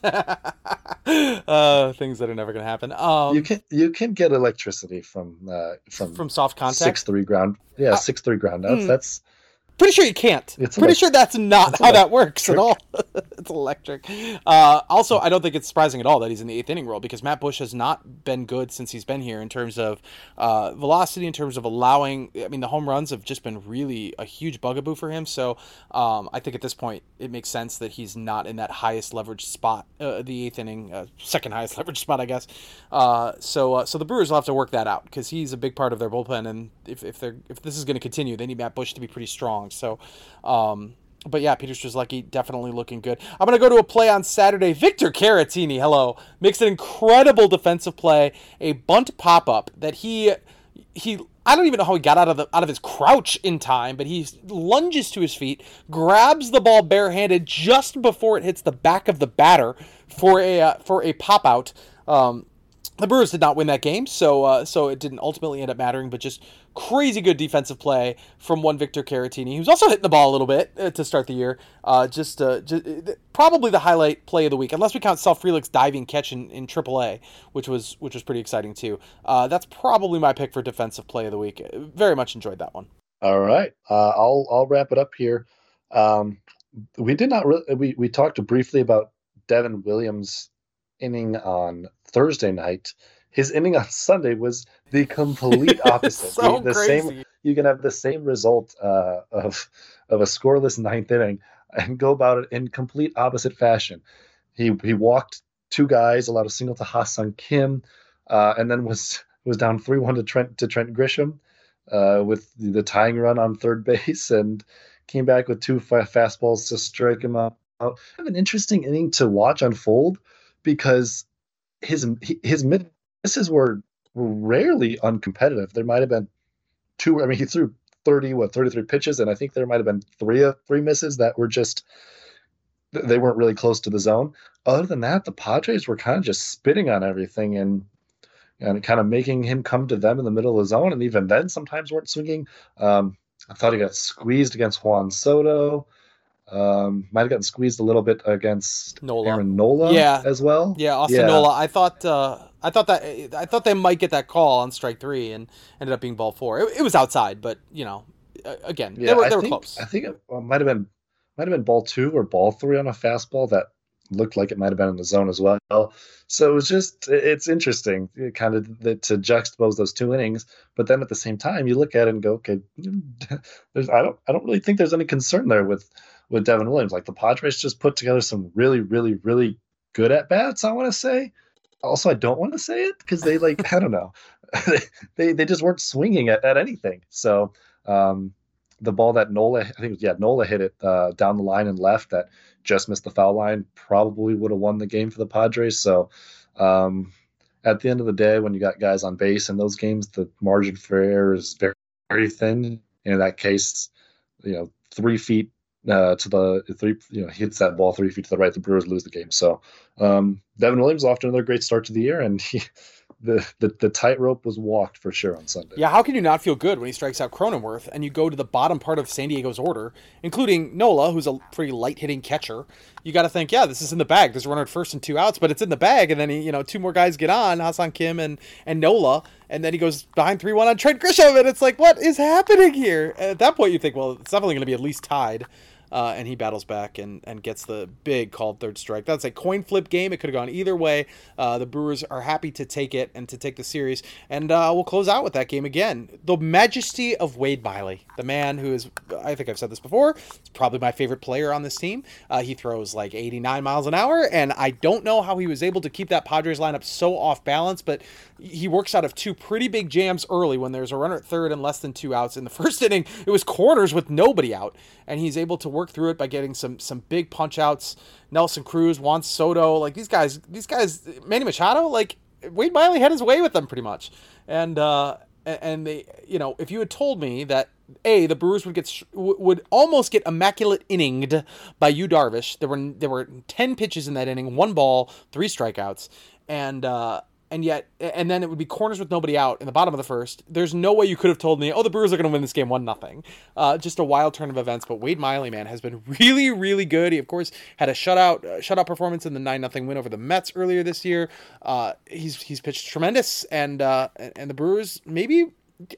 uh, things that are never going to happen. Um, you can you can get electricity from uh, from from soft contact, six three ground. Yeah, uh, six three ground outs. Mm, That's pretty sure you can't. It's pretty elect- sure that's not how that works at all. It's electric. Uh, also, I don't think it's surprising at all that he's in the eighth inning role, because Matt Bush has not been good since he's been here in terms of uh, velocity, in terms of allowing. I mean, the home runs have just been really a huge bugaboo for him. So um, I think at this point it makes sense that he's not in that highest leverage spot, uh, the eighth inning, uh, second highest leverage spot, I guess. Uh, so uh, so the Brewers will have to work that out, because he's a big part of their bullpen, and if if they're if this is going to continue, they need Matt Bush to be pretty strong. So. Um, But yeah, Peter Strzelecki definitely looking good. I'm going to go to a play on Saturday. Victor Caratini, hello, makes an incredible defensive play, a bunt pop-up that he he I don't even know how he got out of the out of his crouch in time, but he lunges to his feet, grabs the ball barehanded just before it hits the back of the batter for a uh, for a pop-out. Um, the Brewers did not win that game, so uh, so it didn't ultimately end up mattering, but just crazy good defensive play from one Victor Caratini, who's also hitting the ball a little bit uh, to start the year. Uh, just, uh, just uh, probably the highlight play of the week, unless we count Sal Frelick's diving catch in, in triple A, which was which was pretty exciting too. Uh, that's probably my pick for defensive play of the week. Very much enjoyed that one. All right, uh, I'll I'll wrap it up here. Um, we did not really we we talked briefly about Devin Williams' inning on Thursday night. His inning on Sunday was the complete opposite. so the, the crazy. Same, you can have the same result uh, of of a scoreless ninth inning and go about it in complete opposite fashion. He he walked two guys, allowed a single to Ha-Seong Kim, uh, and then was was down three one to Trent to Trent Grisham uh, with the, the tying run on third base, and came back with two fa- fastballs to strike him out. Kind of an interesting inning to watch unfold, because his his mid misses were, were rarely uncompetitive. There might have been two. I mean, he threw thirty, what, thirty-three pitches, and I think there might have been three of three misses that were just, they weren't really close to the zone. Other than that, the Padres were kind of just spitting on everything and and kind of making him come to them in the middle of the zone. And even then, sometimes weren't swinging. Um, I thought he got squeezed against Juan Soto. Um, might have gotten squeezed a little bit against Nola. Aaron Nola, yeah. as well. Yeah, Austin yeah. Nola. I thought, uh, I thought that, I thought they might get that call on strike three, and ended up being ball four. It, it was outside, but you know, again, yeah, they were I they were think, close. I think it might have been might have been ball two or ball three on a fastball that looked like it might have been in the zone as well. So it was just, it's interesting, it kind of that to juxtapose those two innings. But then at the same time, you look at it and go, okay, there's I don't I don't really think there's any concern there with. with Devin Williams. Like, the Padres just put together some really, really, really good at bats, I want to say. Also, I don't want to say it because they, like, I don't know. they they just weren't swinging at, at anything. So um, the ball that Nola, I think it was, yeah, Nola hit it uh, down the line and left that just missed the foul line, probably would have won the game for the Padres. So um, at the end of the day, when you got guys on base in those games, the margin for error is very, very thin. In that case, you know, three feet Uh, to the three, you know, hits that ball three feet to the right, the Brewers lose the game. So um, Devin Williams off to another great start to the year, and he the, the, the tightrope was walked for sure on Sunday. Yeah, how can you not feel good when he strikes out Cronenworth and you go to the bottom part of San Diego's order, including Nola, who's a pretty light-hitting catcher? You got to think, yeah, this is in the bag. There's a runner at first and two outs, but it's in the bag. And then, he, you know, two more guys get on, Ha-Seong Kim and, and Nola, and then he goes behind three one on Trent Grisham, and it's like, what is happening here? At that point, you think, well, it's definitely going to be at least tied. Uh, and he battles back and, and gets the big called third strike. That's a coin flip game. It could have gone either way. Uh, the Brewers are happy to take it and to take the series. And uh, we'll close out with that game again. The majesty of Wade Miley, the man who is, I think I've said this before, is probably my favorite player on this team. Uh, he throws like eighty-nine miles an hour, and I don't know how he was able to keep that Padres lineup so off balance, but he works out of two pretty big jams early when there's a runner at third and less than two outs. In the first inning, it was corners with nobody out, and he's able to work through it by getting some some big punch outs. Nelson Cruz, Juan Soto, like these guys, these guys, Manny Machado, like Wade Miley had his way with them pretty much. And uh, and they, you know, if you had told me that A, the Brewers would get would almost get immaculate inninged by Yu Darvish, there were there were ten pitches in that inning, one ball, three strikeouts, and uh, and yet, and then it would be corners with nobody out in the bottom of the first. There's no way you could have told me, oh, the Brewers are going to win this game one nothing. Uh, just a wild turn of events. But Wade Miley, man, has been really, really good. He, of course, had a shutout uh, shutout performance in the nine nothing win over the Mets earlier this year. Uh, he's he's pitched tremendous, and uh, and the Brewers maybe.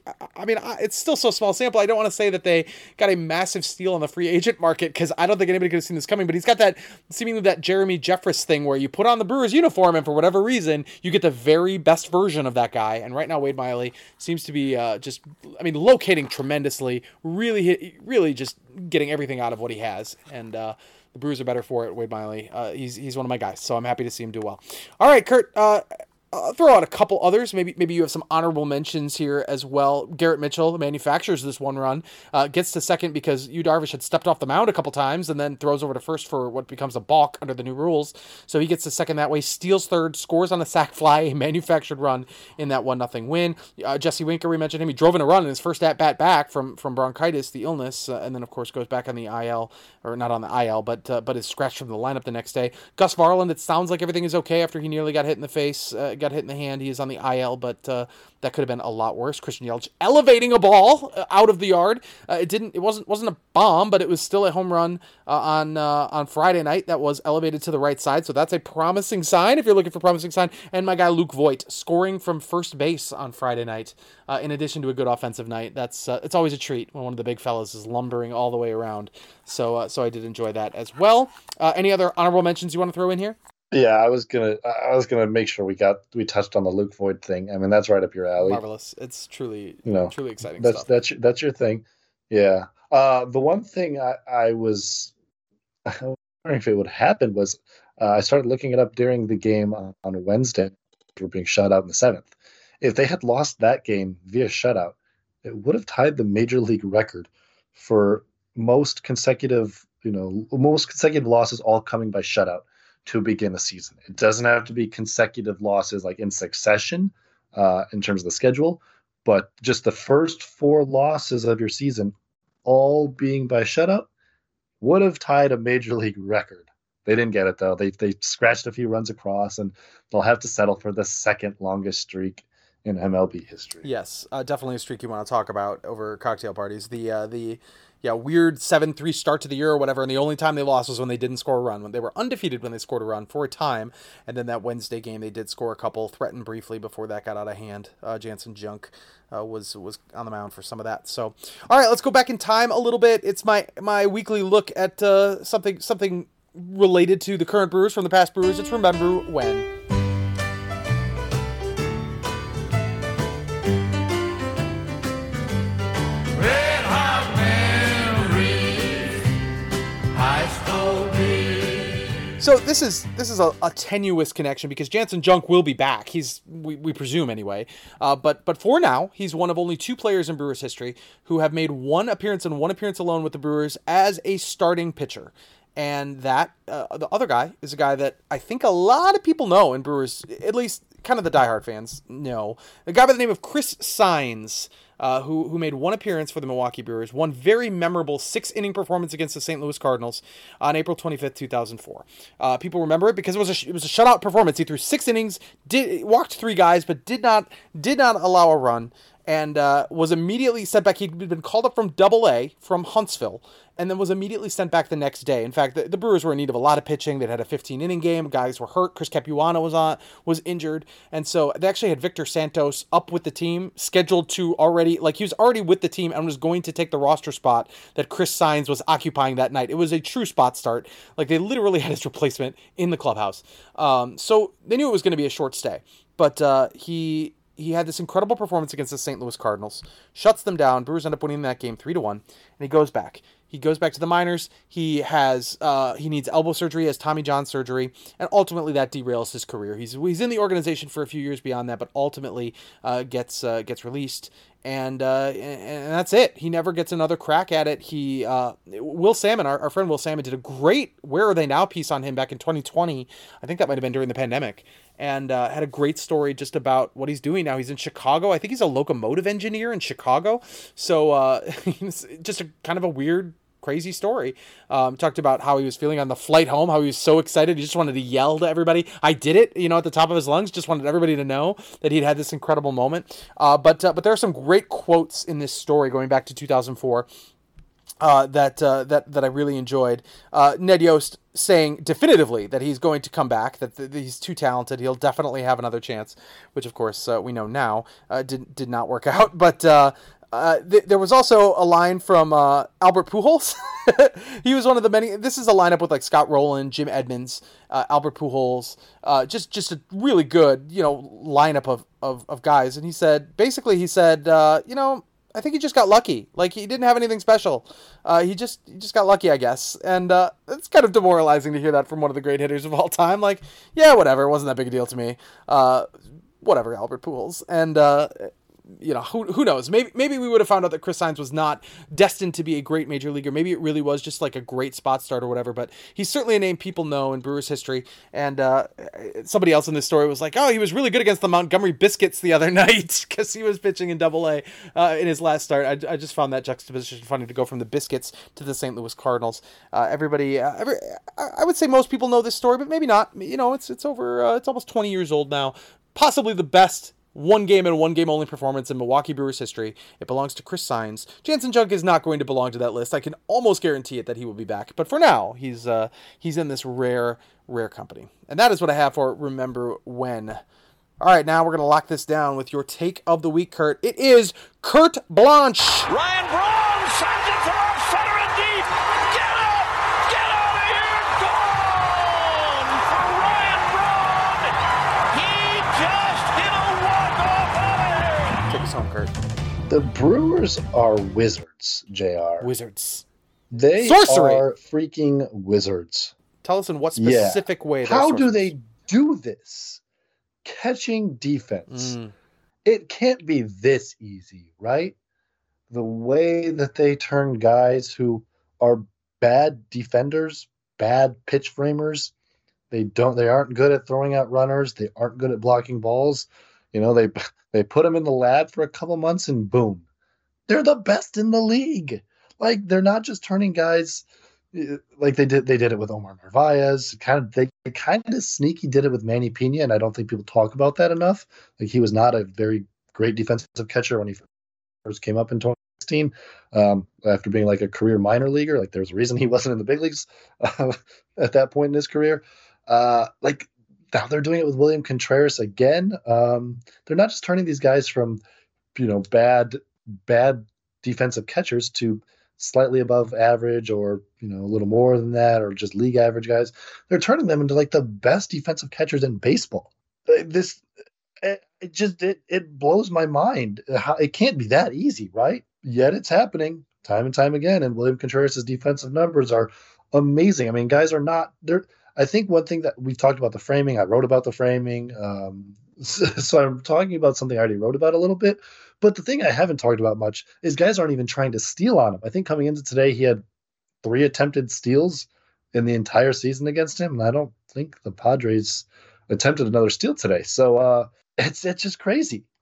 I mean, it's still so small sample. I don't want to say that they got a massive steal on the free agent market because I don't think anybody could have seen this coming, but he's got that seemingly that Jeremy Jeffress thing where you put on the Brewers uniform and for whatever reason, you get the very best version of that guy. And right now, Wade Miley seems to be uh, just, I mean, locating tremendously, really, really just getting everything out of what he has. And, uh, the Brewers are better for it. Wade Miley, uh, he's, he's one of my guys, so I'm happy to see him do well. All right, Kurt, uh, I'll throw out a couple others. Maybe maybe you have some honorable mentions here as well. Garrett Mitchell, the manufacturers of this one run, uh, gets to second because Yu Darvish had stepped off the mound a couple times and then throws over to first for what becomes a balk under the new rules. So he gets to second that way, steals third, scores on a sac fly, a manufactured run in that one nothing win. Uh, Jesse Winker, we mentioned him. He drove in a run in his first at-bat back from, from bronchitis, the illness, uh, and then, of course, goes back on the I L, or not on the I L, but uh, but is scratched from the lineup the next day. Gus Varland, it sounds like everything is okay after he nearly got hit in the face, uh, got hit in the hand. He is on the I L, but uh, that could have been a lot worse. Christian Yelich elevating a ball uh, out of the yard. Uh, it didn't. It wasn't wasn't a bomb, but it was still a home run uh, on uh, on Friday night that was elevated to the right side. So that's a promising sign if you're looking for promising sign. And my guy Luke Voigt scoring from first base on Friday night, uh, in addition to a good offensive night. That's uh, it's always a treat when one of the big fellas is lumbering all the way around. So uh, so I did enjoy that as well. Uh, any other honorable mentions you want to throw in here? Yeah, I was gonna. I was gonna make sure we got we touched on the Luke Voigt thing. I mean, that's right up your alley. Marvelous. It's truly, you know, truly exciting that's, stuff. That's that's your thing. Yeah. Uh, the one thing I, I was I was wondering if it would happen was uh, I started looking it up during the game on, on Wednesday. We were being shut out in the seventh. If they had lost that game via shutout, it would have tied the major league record for most consecutive, you know, most consecutive losses all coming by shutout to begin the season. It doesn't have to be consecutive losses like in succession uh, in terms of the schedule, but just the first four losses of your season, all being by shutout, would have tied a major league record. They didn't get it though. They they scratched a few runs across, and they'll have to settle for the second longest streak in M L B history. Yes, uh, definitely a streak you want to talk about over cocktail parties. The uh, the yeah weird seven three start to the year or whatever, and the only time they lost was when they didn't score a run. When they were undefeated when they scored a run for a time, and then that Wednesday game they did score a couple, threatened briefly before that got out of hand. Uh, Jansen Junk uh, was was on the mound for some of that. So, all right, let's go back in time a little bit. It's my my weekly look at uh, something something related to the current Brewers from the past Brewers. It's Remember When. So this is this is a, a tenuous connection because Jansen Junk will be back. He's we, we presume anyway. Uh, but but for now, he's one of only two players in Brewers history who have made one appearance and one appearance alone with the Brewers as a starting pitcher. And that uh, the other guy is a guy that I think a lot of people know in Brewers, at least kind of the diehard fans know. A guy by the name of Chris Saenz. uh, who who made one appearance for the Milwaukee Brewers, one very memorable six-inning performance against the Saint Louis Cardinals on April twenty-fifth, two thousand four. Uh, people remember it because it was a it was a shutout performance. He threw six innings, did walked three guys, but did not did not allow a run, and uh, was immediately sent back. He'd been called up from Double A from Huntsville, and then was immediately sent back the next day. In fact, the, the Brewers were in need of a lot of pitching. They'd had a fifteen-inning game. Guys were hurt. Chris Capuano was on was injured, and so they actually had Victor Santos up with the team, scheduled to already like he was already with the team and was going to take the roster spot that Chris Saenz was occupying that night. It was a true spot start. Like they literally had his replacement in the clubhouse. Um, so they knew it was going to be a short stay, but uh, he. He had this incredible performance against the Saint Louis Cardinals, shuts them down. Brewers end up winning that game three to one, and he goes back. He goes back to the minors. He has uh, he needs elbow surgery, has Tommy John surgery, and ultimately that derails his career. He's he's in the organization for a few years beyond that, but ultimately uh, gets uh, gets released. And, uh, and that's it. He never gets another crack at it. He, uh, Will Salmon, our, our friend Will Salmon, did a great Where Are They Now piece on him back in twenty twenty. I think that might have been during the pandemic. And uh, had a great story just about what he's doing now. He's in Chicago. I think he's a locomotive engineer in Chicago. So uh, it's just a kind of a weird, crazy story. Um, talked about how he was feeling on the flight home, how he was so excited. He just wanted to yell to everybody, I did it, you know, at the top of his lungs. Just wanted everybody to know that he'd had this incredible moment. Uh, but, uh, but there are some great quotes in this story going back to two thousand four uh, that, uh, that, that I really enjoyed. Uh, Ned Yost saying definitively that he's going to come back, that th- he's too talented. He'll definitely have another chance, which of course uh, we know now uh, did, did not work out. But, uh, Uh, th- there was also a line from uh, Albert Pujols. He was one of the many. This is a lineup with like Scott Rowland, Jim Edmonds, uh, Albert Pujols. Uh, just just a really good, you know, lineup of, of, of guys. And he said, basically, he said, uh, you know, I think he just got lucky. Like he didn't have anything special. Uh, he just he just got lucky, I guess. And uh, it's kind of demoralizing to hear that from one of the great hitters of all time. Like, yeah, whatever. It wasn't that big a deal to me. Uh, whatever, Albert Pujols. And uh, you know, who who knows? Maybe maybe we would have found out that Chris Saenz was not destined to be a great major leaguer. Maybe it really was just like a great spot start or whatever. But he's certainly a name people know in Brewers history. And uh, somebody else in this story was like, "Oh, he was really good against the Montgomery Biscuits the other night because he was pitching in Double A uh, in his last start." I, I just found that juxtaposition funny to go from the Biscuits to the Saint Louis Cardinals. Uh, everybody, uh, every, I would say most people know this story, but maybe not. You know, it's it's over. Uh, it's almost twenty years old now. Possibly the best one game and one game only performance in Milwaukee Brewers history. It belongs to Chris Saenz. Jansen Junk is not going to belong to that list. I can almost guarantee it that he will be back. But for now, he's uh, he's in this rare, rare company. And that is what I have for Remember When. All right, now we're going to lock this down with your take of the week, Kurt. It is Curt Blanche. Ryan Braun sends it to left center and deep. Get up! Get out of here! Gone for Ryan Braun. He just hit a walk-off out of here. Take us home, Kurt. The Brewers are wizards, J R. Wizards. They Sorcery. are freaking wizards. Tell us in what specific yeah. way. How do sorcerers. they do this? Catching defense. Mm. It can't be this easy, right? The way that they turn guys who are bad defenders, bad pitch framers, they don't they aren't good at throwing out runners, they aren't good at blocking balls. You know, they they put them in the lab for a couple months and boom. They're the best in the league. Like they're not just turning guys like they did they did it with Omar Narvaez. Kind of they, they kind of sneaky did it with Manny Pena, and I don't think people talk about that enough. Like he was not a very great defensive catcher when he first came up in twenty sixteen. Um, after being like a career minor leaguer, like there's a reason he wasn't in the big leagues uh, at that point in his career. Uh, like now they're doing it with William Contreras again. Um, they're not just turning these guys from you know bad bad defensive catchers to slightly above average or, you know, a little more than that, or just league average guys. They're turning them into like the best defensive catchers in baseball. This, it just, it, it blows my mind. How it can't be that easy, right? Yet it's happening time and time again. And William Contreras' defensive numbers are amazing. I mean, guys are not there. I think one thing that we've talked about the framing, I wrote about the framing. Um, so, so I'm talking about something I already wrote about a little bit. But the thing I haven't talked about much is guys aren't even trying to steal on him. I think coming into today, he had three attempted steals in the entire season against him. And I don't think the Padres attempted another steal today. So uh, it's it's just crazy.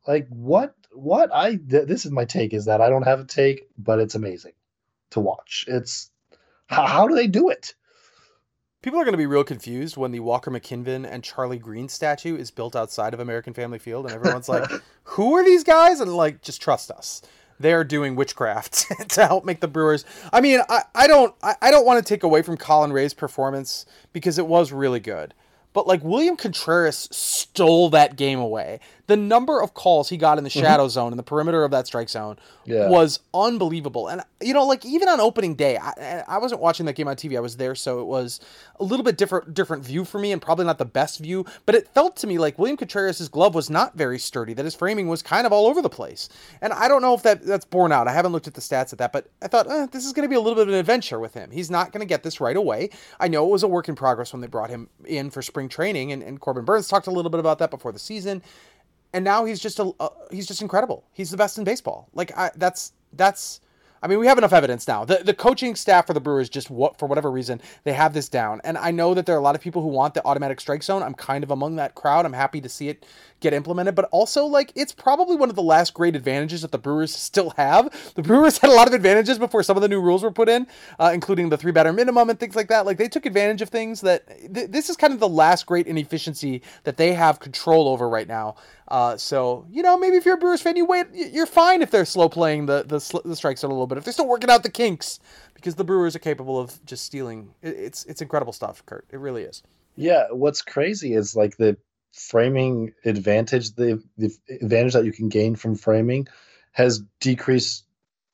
Like what? What I th- this is my take is that I don't have a take, but it's amazing to watch. It's how, how do they do it? People are going to be real confused when the Walker McKinnon and Charlie Green statue is built outside of American Family Field, and everyone's like, "Who are these guys?" And like, just trust us. They're doing witchcraft to help make the Brewers. I mean, I, I don't I, I don't want to take away from Colin Ray's performance because it was really good. But like William Contreras stole that game away. The number of calls he got in the shadow mm-hmm. zone, in the perimeter of that strike zone, yeah. was unbelievable. And, you know, like even on opening day, I, I wasn't watching that game on T V. I was there, so it was a little bit different different view for me and probably not the best view. But it felt to me like William Contreras' glove was not very sturdy, that his framing was kind of all over the place. And I don't know if that that's borne out. I haven't looked at the stats at that, but I thought, eh, this is going to be a little bit of an adventure with him. He's not going to get this right away. I know it was a work in progress when they brought him in for spring training, and, and Corbin Burns talked a little bit about that before the season. And now he's just a uh, he's just incredible. He's the best in baseball. Like I, that's that's. I mean, we have enough evidence now. The the coaching staff for the Brewers just what for whatever reason they have this down. And I know that there are a lot of people who want the automatic strike zone. I'm kind of among that crowd. I'm happy to see it get implemented, but also like it's probably one of the last great advantages that the Brewers still have. The Brewers had a lot of advantages before some of the new rules were put in, uh, including the three batter minimum and things like that. Like they took advantage of things that th- this is kind of the last great inefficiency that they have control over right now. Uh, so, you know, maybe if you're a Brewers fan, you wait, you're fine if they're slow playing the, the, sl- the strike zone a little bit, if they're still working out the kinks, because the Brewers are capable of just stealing. It, it's, it's incredible stuff, Kurt. It really is. Yeah. What's crazy is like the framing advantage, the, the advantage that you can gain from framing has decreased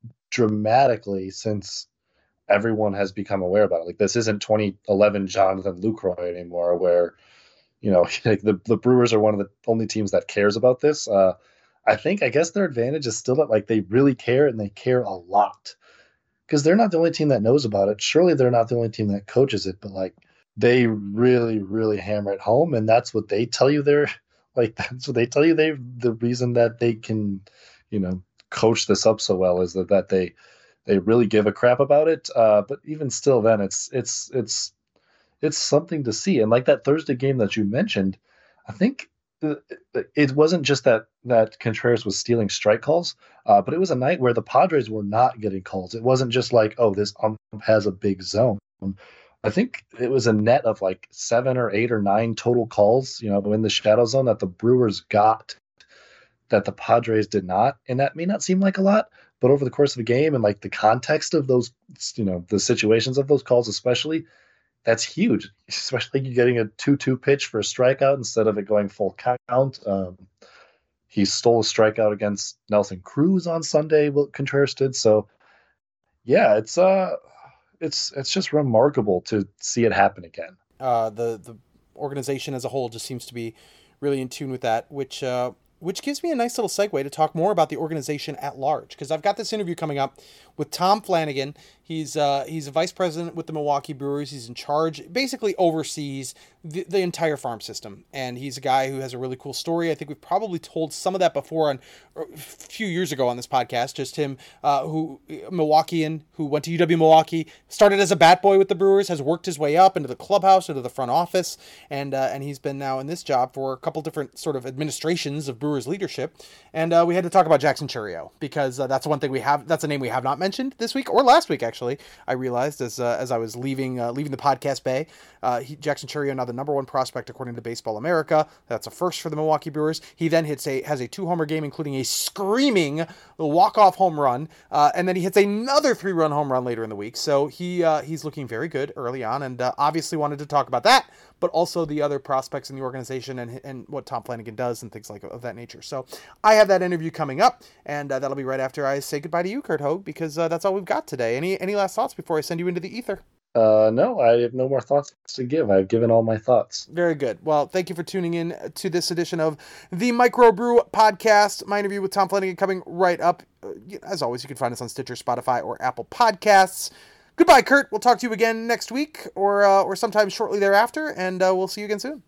dramatically since everyone has become aware about it. Like this isn't twenty eleven Jonathan Lucroy anymore, where, you know, like the, the Brewers are one of the only teams that cares about this. Uh, I think, I guess their advantage is still that like they really care, and they care a lot, because they're not the only team that knows about it. Surely they're not the only team that coaches it, but like they really, really hammer it home. And that's what they tell you. They're like, that's what they tell you. They, the reason that they can, you know, coach this up so well is that, that they, they really give a crap about it. Uh, but even still, then it's, it's, it's, it's something to see. And like that Thursday game that you mentioned, I think it wasn't just that, that Contreras was stealing strike calls, uh, but it was a night where the Padres were not getting calls. It wasn't just like, oh, this ump has a big zone. I think it was a net of like seven or eight or nine total calls, you know, in the shadow zone that the Brewers got that the Padres did not. And that may not seem like a lot, but over the course of a game and like the context of those, you know, the situations of those calls, especially, that's huge, especially you getting a two two pitch for a strikeout instead of it going full count. Um, he stole a strikeout against Nelson Cruz on Sunday, what Contreras did. So, yeah, it's uh, it's it's just remarkable to see it happen again. Uh, the the organization as a whole just seems to be really in tune with that, which uh, which gives me a nice little segue to talk more about the organization at large, because I've got this interview coming up with Tom Flanagan. He's uh, he's a vice president with the Milwaukee Brewers. He's in charge, basically oversees the, the entire farm system. And he's a guy who has a really cool story. I think we've probably told some of that before on a few years ago on this podcast. Just him, uh, who Milwaukeean, who went to U W Milwaukee, started as a bat boy with the Brewers, has worked his way up into the clubhouse, into the front office, and uh, and he's been now in this job for a couple different sort of administrations of Brewers leadership. And uh, we had to talk about Jackson Chourio, because uh, that's one thing we have. That's a name we have not mentioned this week or last week, actually. I realized as uh, as I was leaving uh, leaving the podcast bay, uh, he, Jackson Chourio, now the number one prospect according to Baseball America. That's a first for the Milwaukee Brewers. He then hits a has a two homer game, including a screaming walk off home run, uh, and then he hits another three run home run later in the week. So he uh, he's looking very good early on, and uh, obviously wanted to talk about that, but also the other prospects in the organization and and what Tom Flanagan does and things like of that nature. So I have that interview coming up, and uh, that'll be right after I say goodbye to you, Curt Hogue, because uh, that's all we've got today. Any any last thoughts before I send you into the ether? Uh, no, I have no more thoughts to give. I've given all my thoughts. Very good. Well, thank you for tuning in to this edition of the Microbrew Podcast. My interview with Tom Flanagan coming right up. As always, you can find us on Stitcher, Spotify, or Apple Podcasts. Goodbye, Kurt. We'll talk to you again next week or uh, or sometime shortly thereafter, and uh, we'll see you again soon.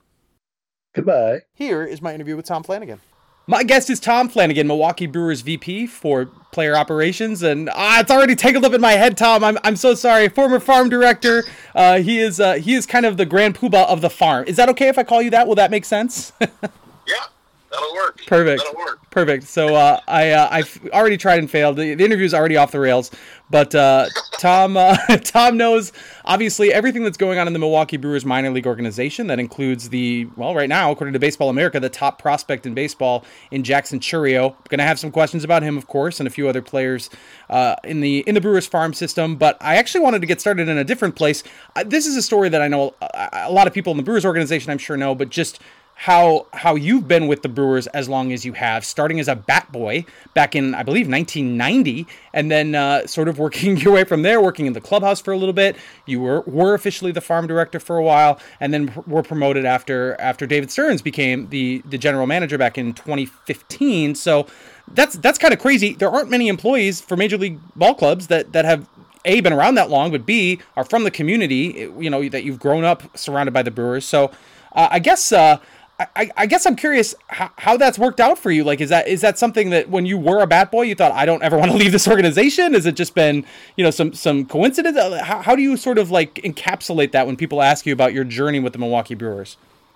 Goodbye. Here is my interview with Tom Flanagan. My guest is Tom Flanagan, Milwaukee Brewers V P for player operations, and ah, it's already tangled up in my head, Tom. I'm I'm so sorry. Former farm director. Uh, he is uh, he is kind of the grand poobah of the farm. Is that okay if I call you that? Will that make sense? Yeah. That'll work. Perfect. That'll work. Perfect. So uh, I uh, I've already tried and failed. The, the interview's already off the rails. But uh, Tom uh, Tom knows obviously everything that's going on in the Milwaukee Brewers minor league organization. That includes the well, right now, according to Baseball America, the top prospect in baseball in Jackson Chourio. Going to have some questions about him, of course, and a few other players uh, in the in the Brewers farm system. But I actually wanted to get started in a different place. Uh, this is a story that I know a, a lot of people in the Brewers organization, I'm sure, know, but just how how you've been with the Brewers as long as you have, starting as a bat boy back in, I believe, nineteen ninety, and then uh, sort of working your way from there, working in the clubhouse for a little bit. You were were officially the farm director for a while, and then were promoted after after David Stearns became the, the general manager back in twenty fifteen. So that's that's kind of crazy. There aren't many employees for Major League ball clubs that, that have A, been around that long, but B, are from the community, you know, that you've grown up surrounded by the Brewers. So uh, I guess... Uh, I, I guess I'm curious how, how that's worked out for you. Like, is that is that something that when you were a bat boy, you thought, I don't ever want to leave this organization? Has it just been, you know, some some coincidence? How, how do you sort of like encapsulate that when people ask you about your journey with the Milwaukee Brewers?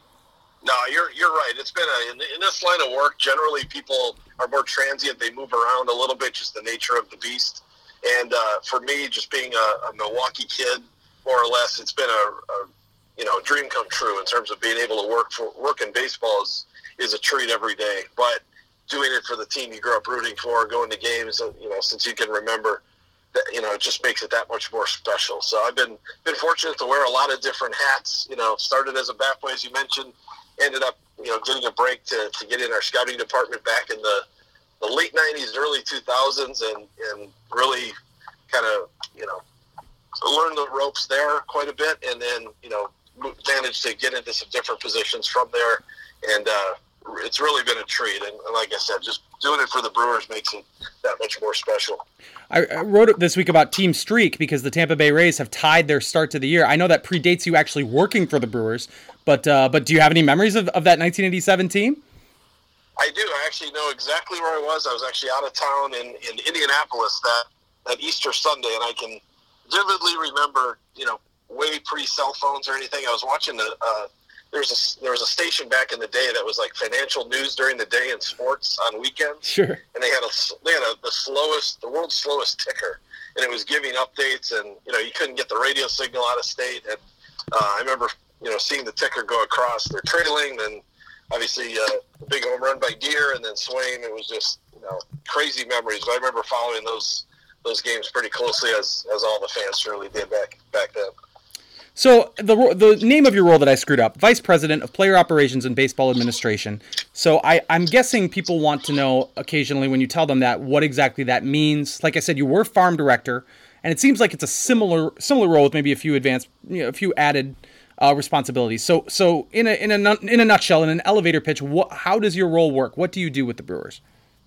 No, you're you're right. It's been a, in, in this line of work, generally people are more transient. They move around a little bit, just the nature of the beast. And uh, for me, just being a, a Milwaukee kid, more or less, it's been a, a you know, dream come true in terms of being able to work for work in baseball is, is a treat every day. But doing it for the team you grew up rooting for, going to games, you know, since you can remember, that, you know, it just makes it that much more special. So I've been been fortunate to wear a lot of different hats. You know, started as a bat boy, as you mentioned, ended up, you know, getting a break to, to get in our scouting department back in the, the late nineties, early two thousands, and, and really kind of, you know, learn the ropes there quite a bit, and then, you know, managed to get into some different positions from there, and uh, it's really been a treat. And like I said, just doing it for the Brewers makes it that much more special. I, I wrote this week about Team Streak because the Tampa Bay Rays have tied their start to the year. I know that predates you actually working for the Brewers, but uh, but do you have any memories of, of that nineteen eighty-seven team? I do. I actually know exactly where I was. I was actually out of town in, in Indianapolis that, that Easter Sunday, and I can vividly remember, you know, way pre-cell phones or anything. I was watching the uh, there was a there was a station back in the day that was like financial news during the day and sports on weekends. Sure. And they had a they had a, the slowest, the world's slowest ticker, and it was giving updates. And you know, you couldn't get the radio signal out of state. And uh, I remember, you know, seeing the ticker go across. They're trailing, then obviously uh, the big home run by Deere, and then Swain. It was just, you know, crazy memories. But I remember following those those games pretty closely, as as all the fans surely did back back then. So the the name of your role that I screwed up, Vice President of Player Operations and Baseball Administration. So I, I'm guessing people want to know occasionally when you tell them that, what exactly that means. Like I said, you were Farm Director, and it seems like it's a similar similar role with maybe a few advanced, you know, a few added uh, responsibilities. So so in a in a in a nutshell, in an elevator pitch, what, how does your role work? What do you do with the Brewers?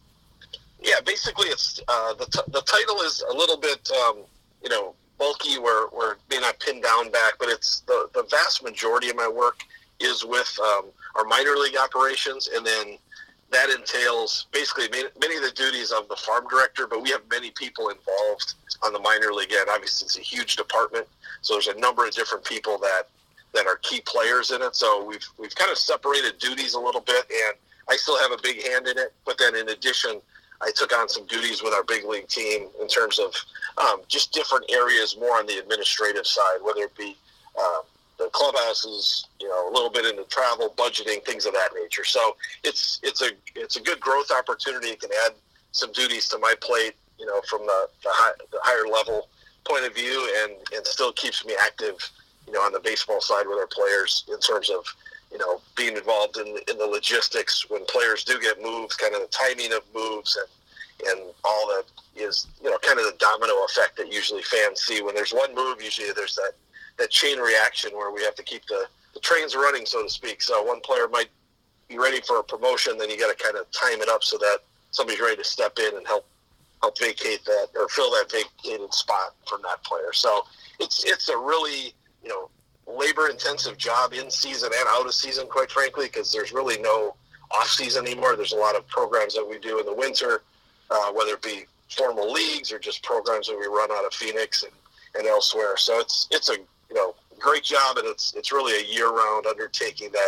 Yeah, basically, it's uh, the t- the title is a little bit, um, you know, bulky, where, where it may not pin down back, but it's the, the vast majority of my work is with um, our minor league operations, and then that entails basically many, many of the duties of the farm director, but we have many people involved on the minor league end. Obviously, it's a huge department, so there's a number of different people that, that are key players in it, so we've we've kind of separated duties a little bit, and I still have a big hand in it, but then in addition, I took on some duties with our big league team in terms of um, just different areas, more on the administrative side, whether it be uh, the clubhouses, you know, a little bit into travel, budgeting, things of that nature. So it's it's a it's a good growth opportunity. It can add some duties to my plate, you know, from the the, high, the higher level point of view, and, and still keeps me active, you know, on the baseball side with our players in terms of, you know, being involved in in the logistics when players do get moved, kind of the timing of moves, and and all that is, you know, kind of the domino effect that usually fans see when there's one move. Usually there's that, that chain reaction where we have to keep the, the trains running, so to speak. So one player might be ready for a promotion, then you got to kind of time it up so that somebody's ready to step in and help help vacate that or fill that vacated spot from that player. So it's it's a really, you know, labor-intensive job in season and out of season, quite frankly, because there's really no off season anymore. There's a lot of programs that we do in the winter, uh, whether it be formal leagues or just programs that we run out of Phoenix and, and elsewhere. So it's it's a, you know, great job, and it's it's really a year-round undertaking that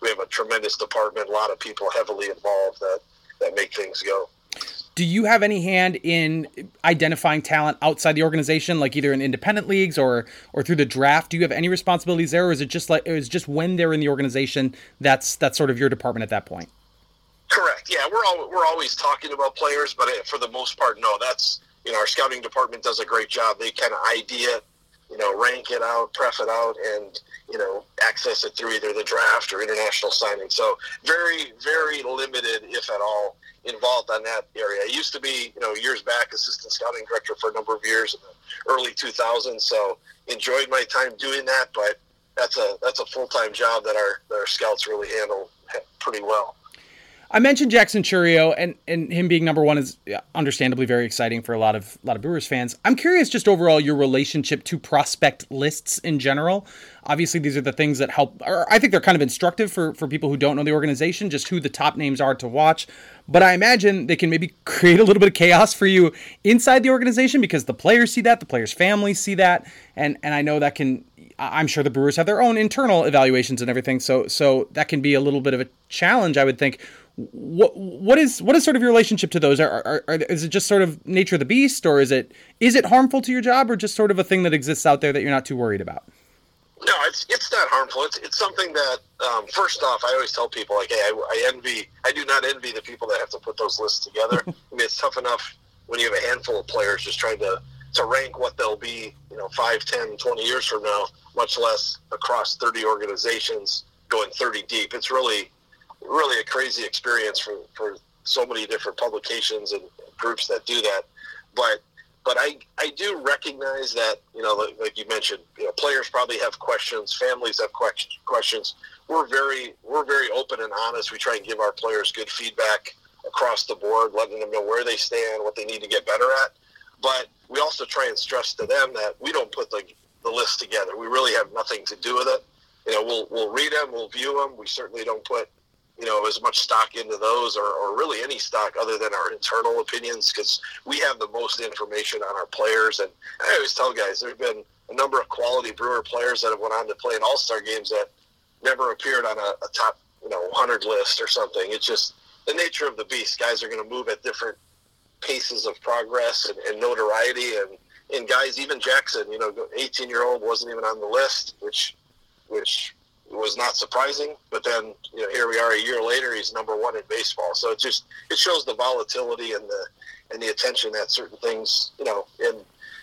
we have a tremendous department, a lot of people heavily involved that, that make things go. Do you have any hand in identifying talent outside the organization, like either in independent leagues or or through the draft? Do you have any responsibilities there, or is it just like is just when they're in the organization that's that's sort of your department at that point? Correct. Yeah, we're all, we're always talking about players, but for the most part, no. That's you know our scouting department does a great job. They kind of I D it, you know, rank it out, pref it out, and you know access it through either the draft or international signing. So very very limited, if at all, involved on that area. I used to be, you know, years back, assistant scouting director for a number of years in the early two thousands. So enjoyed my time doing that, but that's a that's a full time job that our that our scouts really handle pretty well. I mentioned Jackson Chourio, and, and him being number one is understandably very exciting for a lot of a lot of Brewers fans. I'm curious just overall your relationship to prospect lists in general. Obviously, these are the things that help, or I think they're kind of instructive for, for people who don't know the organization, just who the top names are to watch. But I imagine they can maybe create a little bit of chaos for you inside the organization because the players see that, the players' families see that, and, and I know that can, I'm sure the Brewers have their own internal evaluations and everything, so so that can be a little bit of a challenge, I would think. What what is what is sort of your relationship to those? Are, are, are is it just sort of nature of the beast, or is it is it harmful to your job, or just sort of a thing that exists out there that you're not too worried about? No, it's it's not harmful. It's it's something that um, first off, I always tell people like, hey, I, I envy. I do not envy the people that have to put those lists together. I mean, it's tough enough when you have a handful of players just trying to to rank what they'll be, you know, five, ten, twenty years from now, much less across thirty organizations going thirty deep. It's really really a crazy experience for, for so many different publications and groups that do that. But but I, I do recognize that, you know, like, like you mentioned, you know, players probably have questions, families have questions. We're very we're very open and honest. We try and give our players good feedback across the board, letting them know where they stand, what they need to get better at. But we also try and stress to them that we don't put the the list together. We really have nothing to do with it. You know, we'll we'll read them, we'll view them. We certainly don't put you know, as much stock into those or, or really any stock other than our internal opinions because we have the most information on our players. And I always tell guys there have been a number of quality Brewer players that have went on to play in all-star games that never appeared on a, a top, you know, one hundred list or something. It's just the nature of the beast. Guys are going to move at different paces of progress and, and notoriety. And, and guys, even Jackson, you know, eighteen-year-old wasn't even on the list, which which – was not surprising, but then you know here we are a year later, he's number one in baseball. So it just it shows the volatility and the and the attention that certain things you know and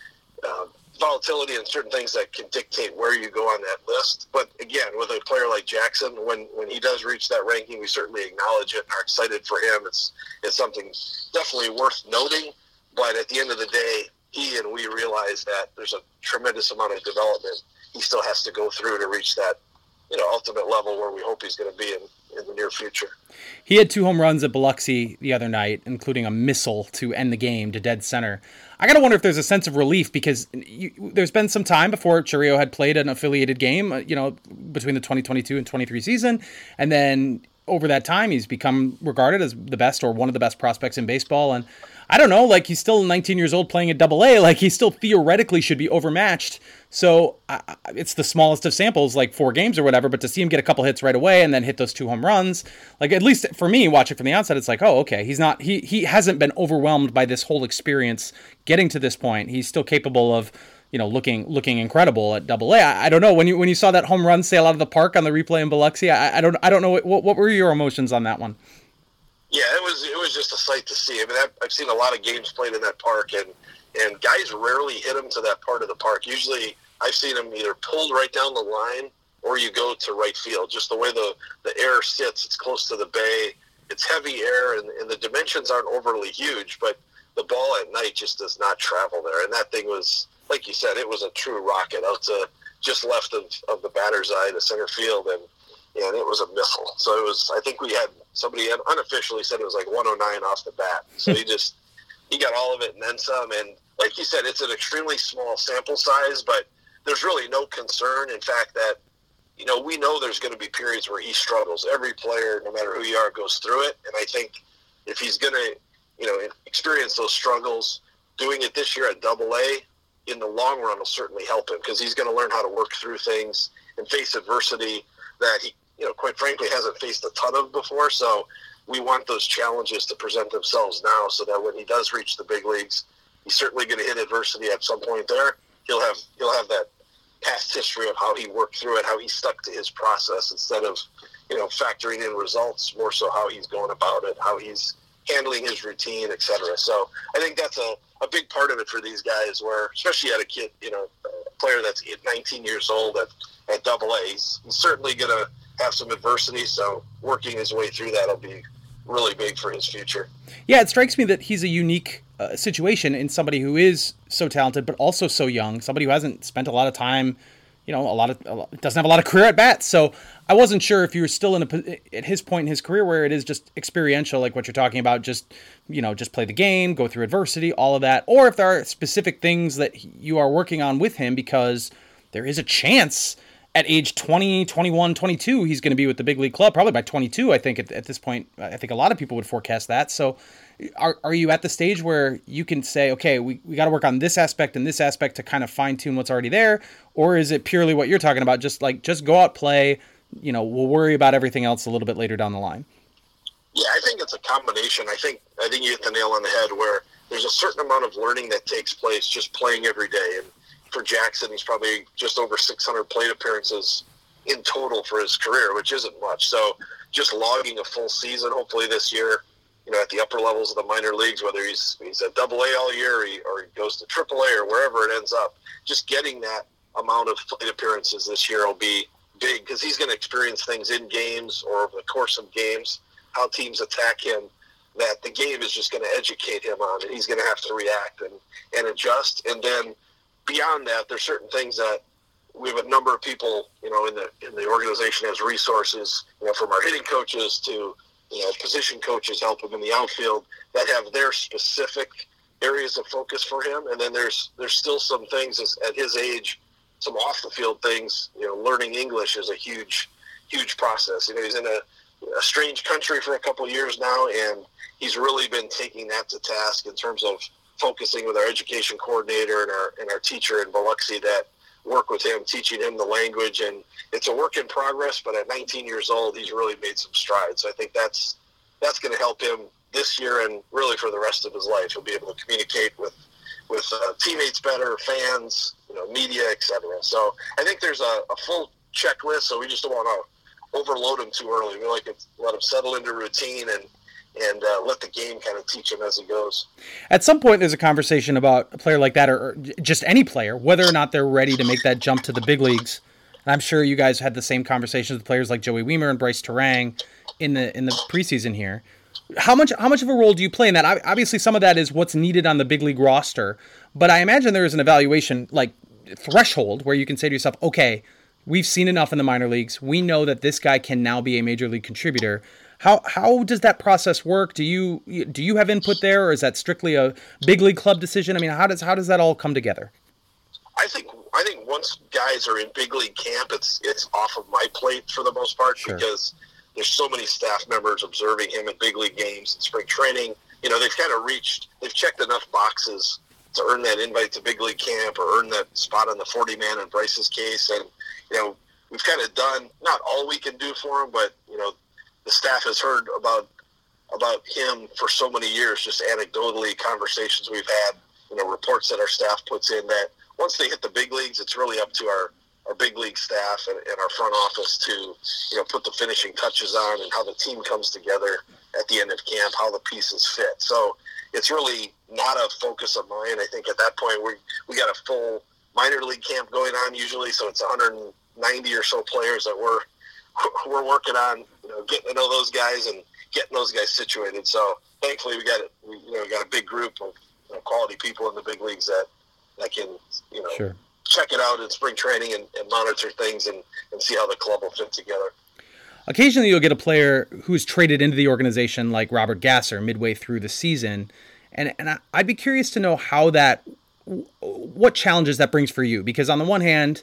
uh, volatility and certain things that can dictate where you go on that list. But again, with a player like Jackson, when when he does reach that ranking, we certainly acknowledge it and are excited for him. It's it's something definitely worth noting. But at the end of the day, he and we realize that there's a tremendous amount of development he still has to go through to reach that you know, ultimate level where we hope he's going to be in, in the near future. He had two home runs at Biloxi the other night, including a missile to end the game to dead center. I got to wonder if there's a sense of relief because you, there's been some time before Chourio had played an affiliated game, you know, between the twenty twenty-two and twenty-three season. And then over that time, he's become regarded as the best or one of the best prospects in baseball. And I don't know, like he's still nineteen years old playing at double A, like he still theoretically should be overmatched. So uh, it's the smallest of samples, like four games or whatever, but to see him get a couple hits right away and then hit those two home runs, like at least for me, watching from the outside, it's like, oh, okay, he's not, he he hasn't been overwhelmed by this whole experience getting to this point. He's still capable of, you know, looking looking incredible at double A. I, I don't know, when you when you saw that home run sail out of the park on the replay in Biloxi, I, I don't I don't know, what what were your emotions on that one? Yeah, it was it was just a sight to see. I mean, I've, I've seen a lot of games played in that park, and and guys rarely hit them to that part of the park. Usually, I've seen them either pulled right down the line or you go to right field. Just the way the, the air sits, it's close to the bay. It's heavy air, and, and the dimensions aren't overly huge, but the ball at night just does not travel there. And that thing was, like you said, it was a true rocket out to just left of, of the batter's eye to center field, and and it was a missile. So it was, I think we had somebody unofficially said it was like one oh nine off the bat. So he just, he got all of it and then some. And like you said, it's an extremely small sample size, but there's really no concern. In fact, that, you know, we know there's going to be periods where he struggles. Every player, no matter who you are, goes through it. And I think if he's going to, you know, experience those struggles, doing it this year at double A in the long run will certainly help him because he's going to learn how to work through things and face adversity that he, you know, quite frankly, hasn't faced a ton of before. So we want those challenges to present themselves now, so that when he does reach the big leagues, he's certainly going to hit adversity at some point there. He'll have he'll have that past history of how he worked through it, how he stuck to his process instead of, you know, factoring in results, more so how he's going about it, how he's handling his routine, et cetera. So I think that's a, a big part of it for these guys, where especially at a kid, you know, a player that's nineteen years old at, at double A, he's, he's certainly going to have some adversity. So working his way through that will be really big for his future. Yeah, it strikes me that he's a unique uh, situation in somebody who is so talented, but also so young, somebody who hasn't spent a lot of time, you know, a lot of, a lot, doesn't have a lot of career at bats. So I wasn't sure if you were still in a, at his point in his career where it is just experiential, like what you're talking about, just, you know, just play the game, go through adversity, all of that, or if there are specific things that you are working on with him, because there is a chance at age twenty, twenty-one, twenty-two, he's going to be with the big league club. Probably by twenty-two, I think at, at this point, I think a lot of people would forecast that. So are are you at the stage where you can say, okay, we, we got to work on this aspect and this aspect to kind of fine tune what's already there? Or is it purely what you're talking about? Just like, just go out, play, you know, we'll worry about everything else a little bit later down the line. Yeah, I think it's a combination. I think, I think you hit the nail on the head, where there's a certain amount of learning that takes place just playing every day. And for Jackson, he's probably just over six hundred plate appearances in total for his career, which isn't much. So just logging a full season, hopefully this year, you know, at the upper levels of the minor leagues, whether he's he's at double A all year or he, or he goes to triple A or wherever it ends up, just getting that amount of plate appearances this year will be big, because he's going to experience things in games or over the course of games, how teams attack him, that the game is just going to educate him on, and he's going to have to react and, and adjust. And then beyond that, there's certain things that we have a number of people, you know, in the in the organization as resources, you know, from our hitting coaches to, you know, position coaches help him in the outfield, that have their specific areas of focus for him. And then there's there's still some things as, at his age, some off the field things. You know, learning English is a huge, huge process. You know, he's in a, a strange country for a couple of years now, and he's really been taking that to task in terms of focusing with our education coordinator and our and our teacher in Biloxi that work with him, teaching him the language. And it's a work in progress, but at nineteen years old, he's really made some strides. So I think that's that's going to help him this year and really for the rest of his life. He'll be able to communicate with with uh, teammates better, fans, you know, media, et cetera. So I think there's a, a full checklist. So we just don't want to overload him too early. We like to let him settle into routine and and uh, let the game kind of teach him as he goes. At some point, there's a conversation about a player like that, or, or just any player, whether or not they're ready to make that jump to the big leagues. And I'm sure you guys had the same conversations with players like Joey Wiemer and Bryce Terang in the in the preseason here. How much how much of a role do you play in that? Obviously, some of that is what's needed on the big league roster, but I imagine there is an evaluation, like threshold, where you can say to yourself, okay, we've seen enough in the minor leagues. We know that this guy can now be a major league contributor. How how does that process work? Do you do you have input there, or is that strictly a big league club decision? I mean, how does how does that all come together? I think I think once guys are in big league camp, it's it's off of my plate for the most part, sure, because there's so many staff members observing him in big league games and spring training. You know, they've kind of reached, they've checked enough boxes to earn that invite to big league camp or earn that spot on the forty man in Bryce's case. And, you know, we've kind of done not all we can do for him, but, you know, the staff has heard about about him for so many years, just anecdotally, conversations we've had, you know, reports that our staff puts in, that once they hit the big leagues, it's really up to our, our big league staff and, and our front office to, you know, put the finishing touches on, and how the team comes together at the end of camp, how the pieces fit. So it's really not a focus of mine. I think at that point we we got a full minor league camp going on usually, so it's one hundred ninety or so players that we're we're working on, you know, getting to know those guys and getting those guys situated. So thankfully we got we, you know we got a big group of, you know, quality people in the big leagues that that can, you know, sure, check it out in spring training and, and monitor things and, and see how the club will fit together. Occasionally you'll get a player who's traded into the organization like Robert Gasser midway through the season. And and I'd be curious to know how that, what challenges that brings for you. Because on the one hand,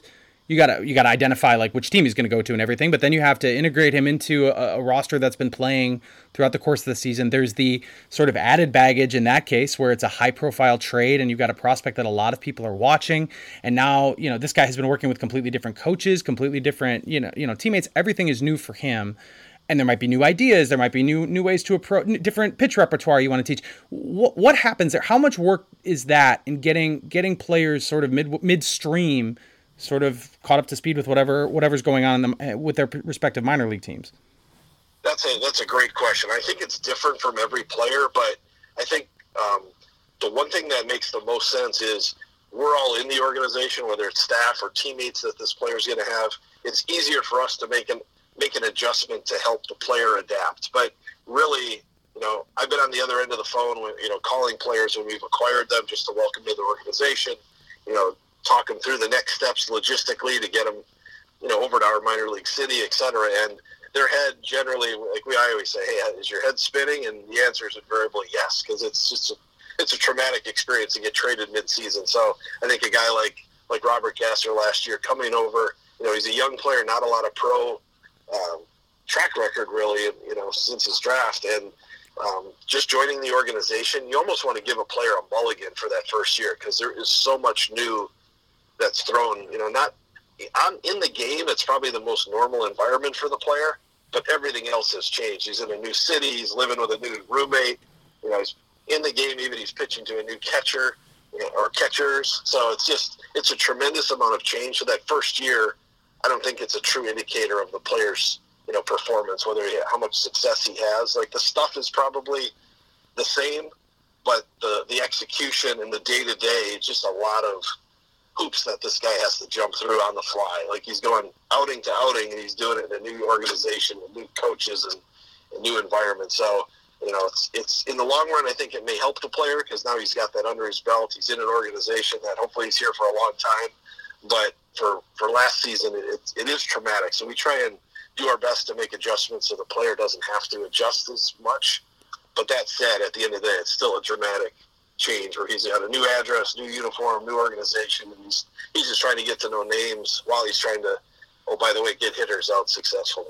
you gotta you gotta identify like which team he's going to go to and everything, but then you have to integrate him into a, a roster that's been playing throughout the course of the season. There's the sort of added baggage in that case where it's a high profile trade and you've got a prospect that a lot of people are watching. And now, you know, this guy has been working with completely different coaches, completely different, you know, you know, teammates. Everything is new for him. And there might be new ideas. There might be new new ways to approach, different pitch repertoire you want to teach. What, what happens there? How much work is that in getting getting players sort of mid midstream, sort of caught up to speed with whatever whatever's going on in them, with their respective minor league teams? That's a that's a great question. I think it's different from every player, but I think um, the one thing that makes the most sense is we're all in the organization, whether it's staff or teammates that this player is going to have. It's easier for us to make an make an adjustment to help the player adapt. But really, you know, I've been on the other end of the phone, when, you know, calling players when we've acquired them just to welcome to the organization, you know, talk them through the next steps logistically to get them, you know, over to our minor league city, et cetera. And their head generally, like we I always say, hey, is your head spinning? And the answer is invariably yes, because it's just a, it's a traumatic experience to get traded mid-season. So I think a guy like, like Robert Gasser last year coming over, you know, he's a young player, not a lot of pro Um, track record really, you know, since his draft, and um, just joining the organization, you almost want to give a player a mulligan for that first year because there is so much new that's thrown. You know, not on in the game, it's probably the most normal environment for the player, but everything else has changed. He's in a new city, he's living with a new roommate. You know, he's in the game, even he's pitching to a new catcher, you know, or catchers. So it's just it's a tremendous amount of change. So that first year, I don't think it's a true indicator of the player's, you know, performance, whether he, how much success he has. Like the stuff is probably the same, but the, the execution and the day-to-day, it's just a lot of hoops that this guy has to jump through on the fly. Like he's going outing to outing and he's doing it in a new organization with new coaches and a new environment. So, you know, it's, it's in the long run, I think it may help the player because now he's got that under his belt. He's in an organization that hopefully he's here for a long time. But for, for last season, it, it is traumatic. So we try and do our best to make adjustments so the player doesn't have to adjust as much. But that said, at the end of the day, it's still a dramatic change where he's got a new address, new uniform, new organization, and he's, he's just trying to get to know names while he's trying to, oh, by the way, get hitters out successfully.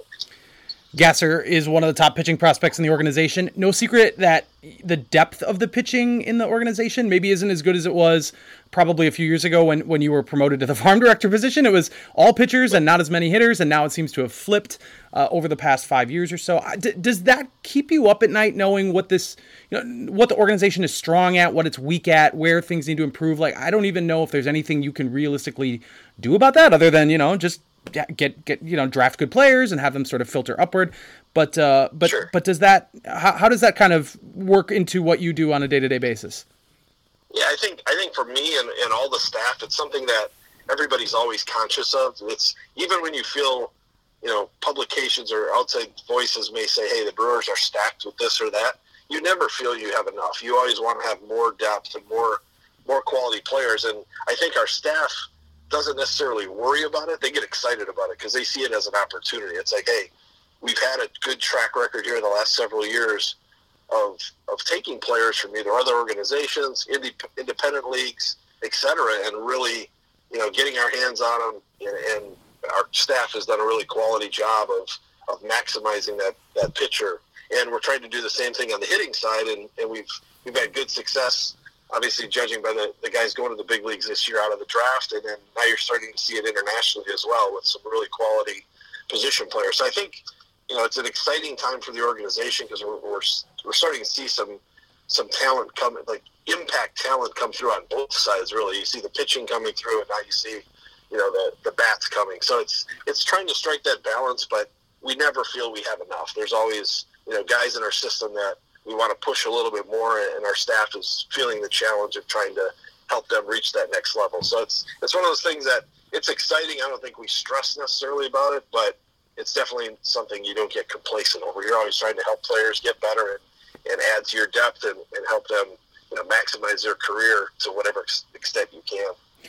Gasser is one of the top pitching prospects in the organization. No secret that the depth of the pitching in the organization maybe isn't as good as it was probably a few years ago when, when you were promoted to the farm director position. It was all pitchers and not as many hitters, and now it seems to have flipped uh, over the past five years or so. D- does that keep you up at night knowing what this, you know, what the organization is strong at, what it's weak at, where things need to improve? Like, I don't even know if there's anything you can realistically do about that other than, you know, just get get you know draft good players and have them sort of filter upward, but uh but sure. but does that how, how does that kind of work into what you do on a day-to-day basis? Yeah, I think I think for me and, and all the staff, it's something that everybody's always conscious of. It's even when you feel, you know, publications or outside voices may say, hey, the Brewers are stacked with this or that, you never feel you have enough. You always want to have more depth and more more quality players. And I think our staff doesn't necessarily worry about it. They get excited about it because they see it as an opportunity. It's like, hey, we've had a good track record here in the last several years of of taking players from either other organizations, indie, independent leagues, et cetera, and really, you know, getting our hands on them. And, and our staff has done a really quality job of of maximizing that, that pitcher. And we're trying to do the same thing on the hitting side, and, and we've we've had good success. Obviously, judging by the, the guys going to the big leagues this year out of the draft, and then now you're starting to see it internationally as well with some really quality position players. So I think, you know, it's an exciting time for the organization because we're, we're we're starting to see some some talent come, like impact talent come through on both sides. Really, you see the pitching coming through, and now you see, you know, the the bats coming. So it's it's trying to strike that balance, but we never feel we have enough. There's always, you know, guys in our system that we want to push a little bit more, and our staff is feeling the challenge of trying to help them reach that next level. So it's it's one of those things that it's exciting. I don't think we stress necessarily about it, but it's definitely something you don't get complacent over. You're always trying to help players get better and, and add to your depth and, and help them, you know, maximize their career to whatever extent you can.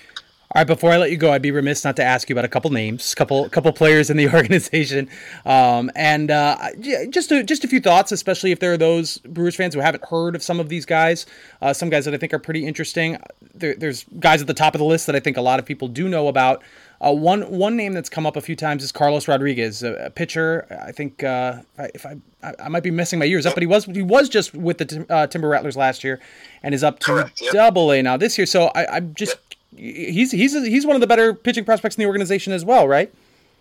All right, before I let you go, I'd be remiss not to ask you about a couple names, couple couple players in the organization, um, and uh, just a, just a few thoughts, especially if there are those Brewers fans who haven't heard of some of these guys. Uh, some guys that I think are pretty interesting. There, there's guys at the top of the list that I think a lot of people do know about. Uh, one one name that's come up a few times is Carlos Rodriguez, a, a pitcher. I think uh, if I, I I might be messing my years up, but he was he was just with the uh, Timber Rattlers last year, and is up to Correct, yep. Double A now this year. So I, I'm just. Yep. He's he's he's one of the better pitching prospects in the organization as well, right?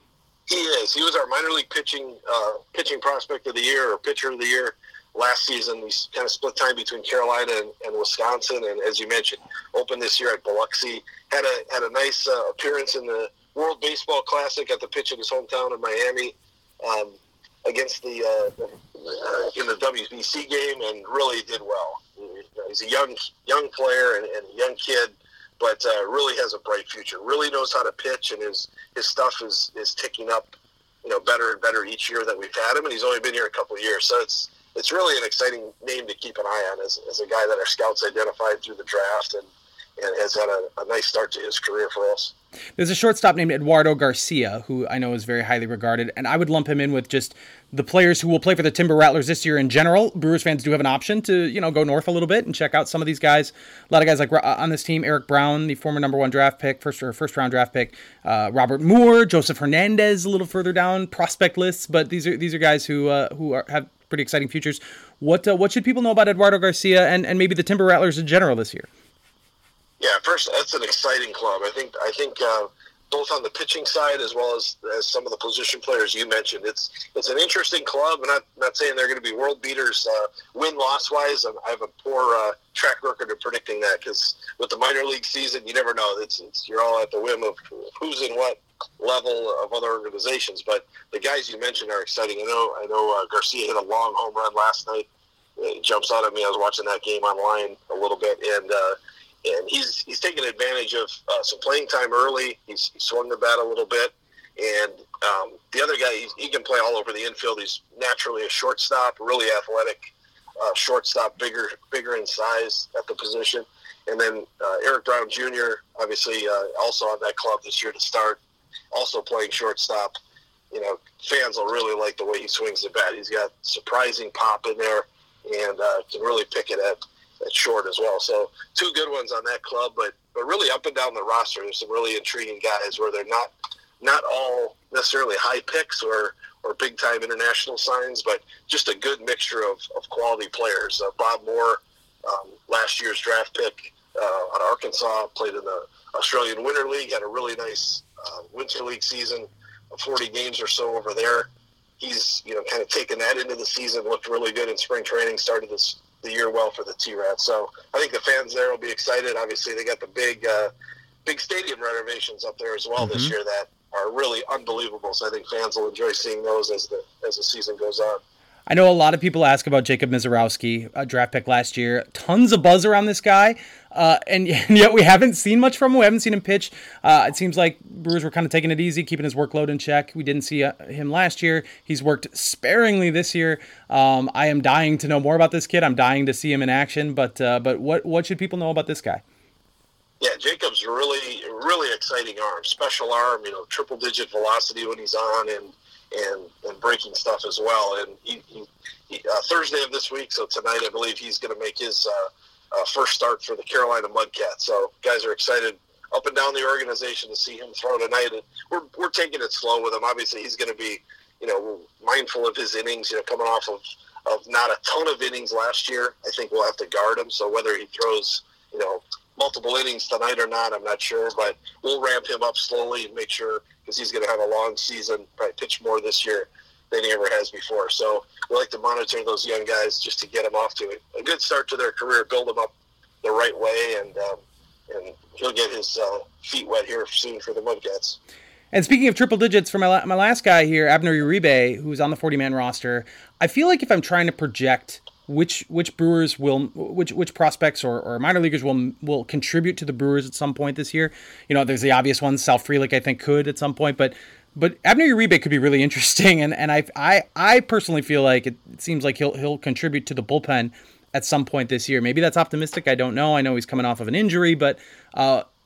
He is. He was our minor league pitching uh, pitching prospect of the year or pitcher of the year last season. He kind of split time between Carolina and, and Wisconsin, and as you mentioned, opened this year at Biloxi. Had a had a nice uh, appearance in the World Baseball Classic at the pitch in his hometown of Miami um, against the uh, uh, in the W B C game, and really did well. He's a young young player and, and a young kid. But uh, really has a bright future. Really knows how to pitch, and his his stuff is, is ticking up, you know, better and better each year that we've had him. And he's only been here a couple of years, so it's it's really an exciting name to keep an eye on as, as a guy that our scouts identified through the draft, and, and has had a, a nice start to his career for us. There's a shortstop named Eduardo Garcia, who I know is very highly regarded, and I would lump him in with just the players who will play for the Timber Rattlers this year in general. Brewers fans do have an option to, you know, go north a little bit and check out some of these guys. A lot of guys like uh, on this team, Eric Brown, the former number one draft pick, first or first round draft pick, uh, Robert Moore, Joseph Hernandez, a little further down prospect lists, but these are these are guys who uh, who are, have pretty exciting futures. What uh, what should people know about Eduardo Garcia and, and maybe the Timber Rattlers in general this year? Yeah, first, that's an exciting club. I think I think uh, both on the pitching side as well as, as some of the position players you mentioned, it's it's an interesting club. I'm not not saying they're going to be world beaters uh, win loss wise. I have a poor uh, track record of predicting that, because with the minor league season, you never know. It's, it's you're all at the whim of who's in what level of other organizations. But the guys you mentioned are exciting. I know I know uh, Garcia hit a long home run last night. It jumps out at me. I was watching that game online a little bit, and. Uh, And he's he's taken advantage of uh, some playing time early. He's he swung the bat a little bit. And um, the other guy, he, he can play all over the infield. He's naturally a shortstop, really athletic uh, shortstop, bigger bigger in size at the position. And then uh, Eric Brown Junior, obviously uh, also on that club this year to start, also playing shortstop. You know, fans will really like the way he swings the bat. He's got surprising pop in there, and uh, can really pick it at at short as well. So two good ones on that club, but but really up and down the roster, there's some really intriguing guys where they're not not all necessarily high picks or or big time international signs, but just a good mixture of, of quality players. Uh, Bob Moore, um, last year's draft pick uh, out of Arkansas, played in the Australian Winter League, had a really nice uh, Winter League season, forty games or so over there. He's, you know, kind of taken that into the season, looked really good in spring training, started this the year well for the T-Rats. So I think the fans there will be excited. Obviously, they got the big uh, big stadium renovations up there as well mm-hmm. this year that are really unbelievable. So I think fans will enjoy seeing those as the as the season goes on. I know a lot of people ask about Jacob Misiorowski, a draft pick last year. Tons of buzz around this guy, uh, and, and yet we haven't seen much from him. We haven't seen him pitch. Uh, it seems like Brewers were kind of taking it easy, keeping his workload in check. We didn't see uh, him last year. He's worked sparingly this year. Um, I am dying to know more about this kid. I'm dying to see him in action. But uh, but what what should people know about this guy? Yeah, Jacob's really really exciting arm, special arm. You know, triple digit velocity when he's on, and. And, and breaking stuff as well. And he, he, he uh, Thursday of this week, so tonight I believe he's going to make his uh, uh, first start for the Carolina Mudcats. So guys are excited up and down the organization to see him throw tonight. And we're we're taking it slow with him. Obviously, he's going to be, you know, mindful of his innings. You know, coming off of, of not a ton of innings last year, I think we'll have to guard him. So whether he throws, you know, multiple innings tonight or not, I'm not sure, but we'll ramp him up slowly and make sure, because he's going to have a long season, probably pitch more this year than he ever has before. So we like to monitor those young guys just to get them off to a, a good start to their career, build them up the right way, and um, and he'll get his uh, feet wet here soon for the Mudcats. And speaking of triple digits, for my la- my last guy here, Abner Uribe, who's on the forty-man roster, I feel like if I'm trying to project which which Brewers will which which prospects or, or minor leaguers will will contribute to the Brewers at some point this year. You know, there's the obvious ones. Sal Frelick, I think, could at some point, but but Abner Uribe could be really interesting, and and I I I personally feel like it, it seems like he'll he'll contribute to the bullpen at some point this year. Maybe that's optimistic. I don't know. I know he's coming off of an injury, but uh,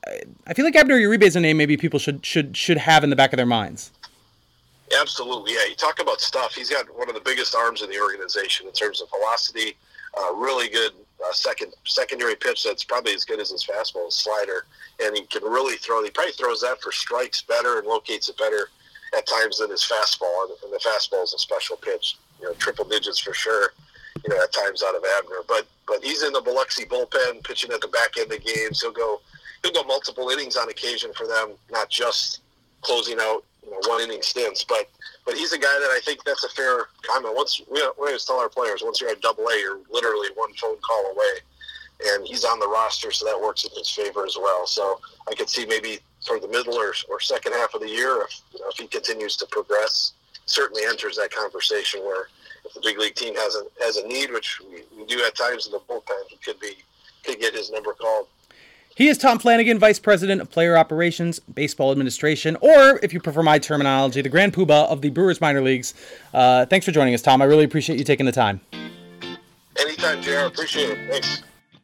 I feel like Abner Uribe is a name maybe people should should should have in the back of their minds. Absolutely, yeah. You talk about stuff. He's got one of the biggest arms in the organization in terms of velocity. Uh, really good uh, second secondary pitch that's probably as good as his fastball, his slider, and he can really throw. He probably throws that for strikes better and locates it better at times than his fastball. And the fastball is a special pitch, you know, triple digits for sure. You know, at times out of Abner, but but he's in the Biloxi bullpen pitching at the back end of games. He'll go he'll go multiple innings on occasion for them, not just closing out, you know, one inning stints. But but he's a guy that I think that's a fair comment. Once we, we always tell our players, once you're at Double A, you're literally one phone call away, and he's on the roster, so that works in his favor as well. So I could see maybe toward the middle or, or second half of the year, if you know, if he continues to progress, certainly enters that conversation where if the big league team has a has a need, which we, we do at times in the bullpen, he could be could get his number called. He is Tom Flanagan, Vice President of Player Operations, Baseball Administration, or, if you prefer my terminology, the Grand Poobah of the Brewers minor leagues. Uh, thanks for joining us, Tom. I really appreciate you taking the time. Anytime, J R. Appreciate it. Thanks.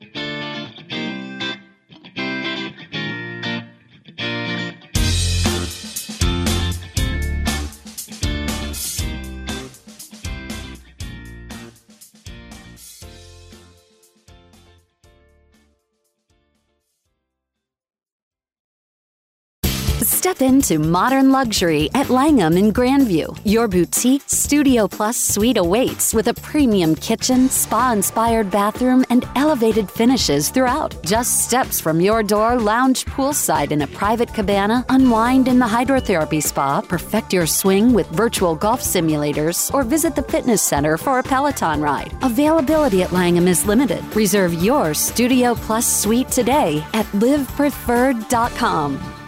Step into modern luxury at Langham in Grandview. Your boutique Studio Plus suite awaits with a premium kitchen, spa-inspired bathroom, and elevated finishes throughout. Just steps from your door, lounge poolside in a private cabana, unwind in the hydrotherapy spa, perfect your swing with virtual golf simulators, or visit the fitness center for a Peloton ride. Availability at Langham is limited. Reserve your Studio Plus suite today at live preferred dot com.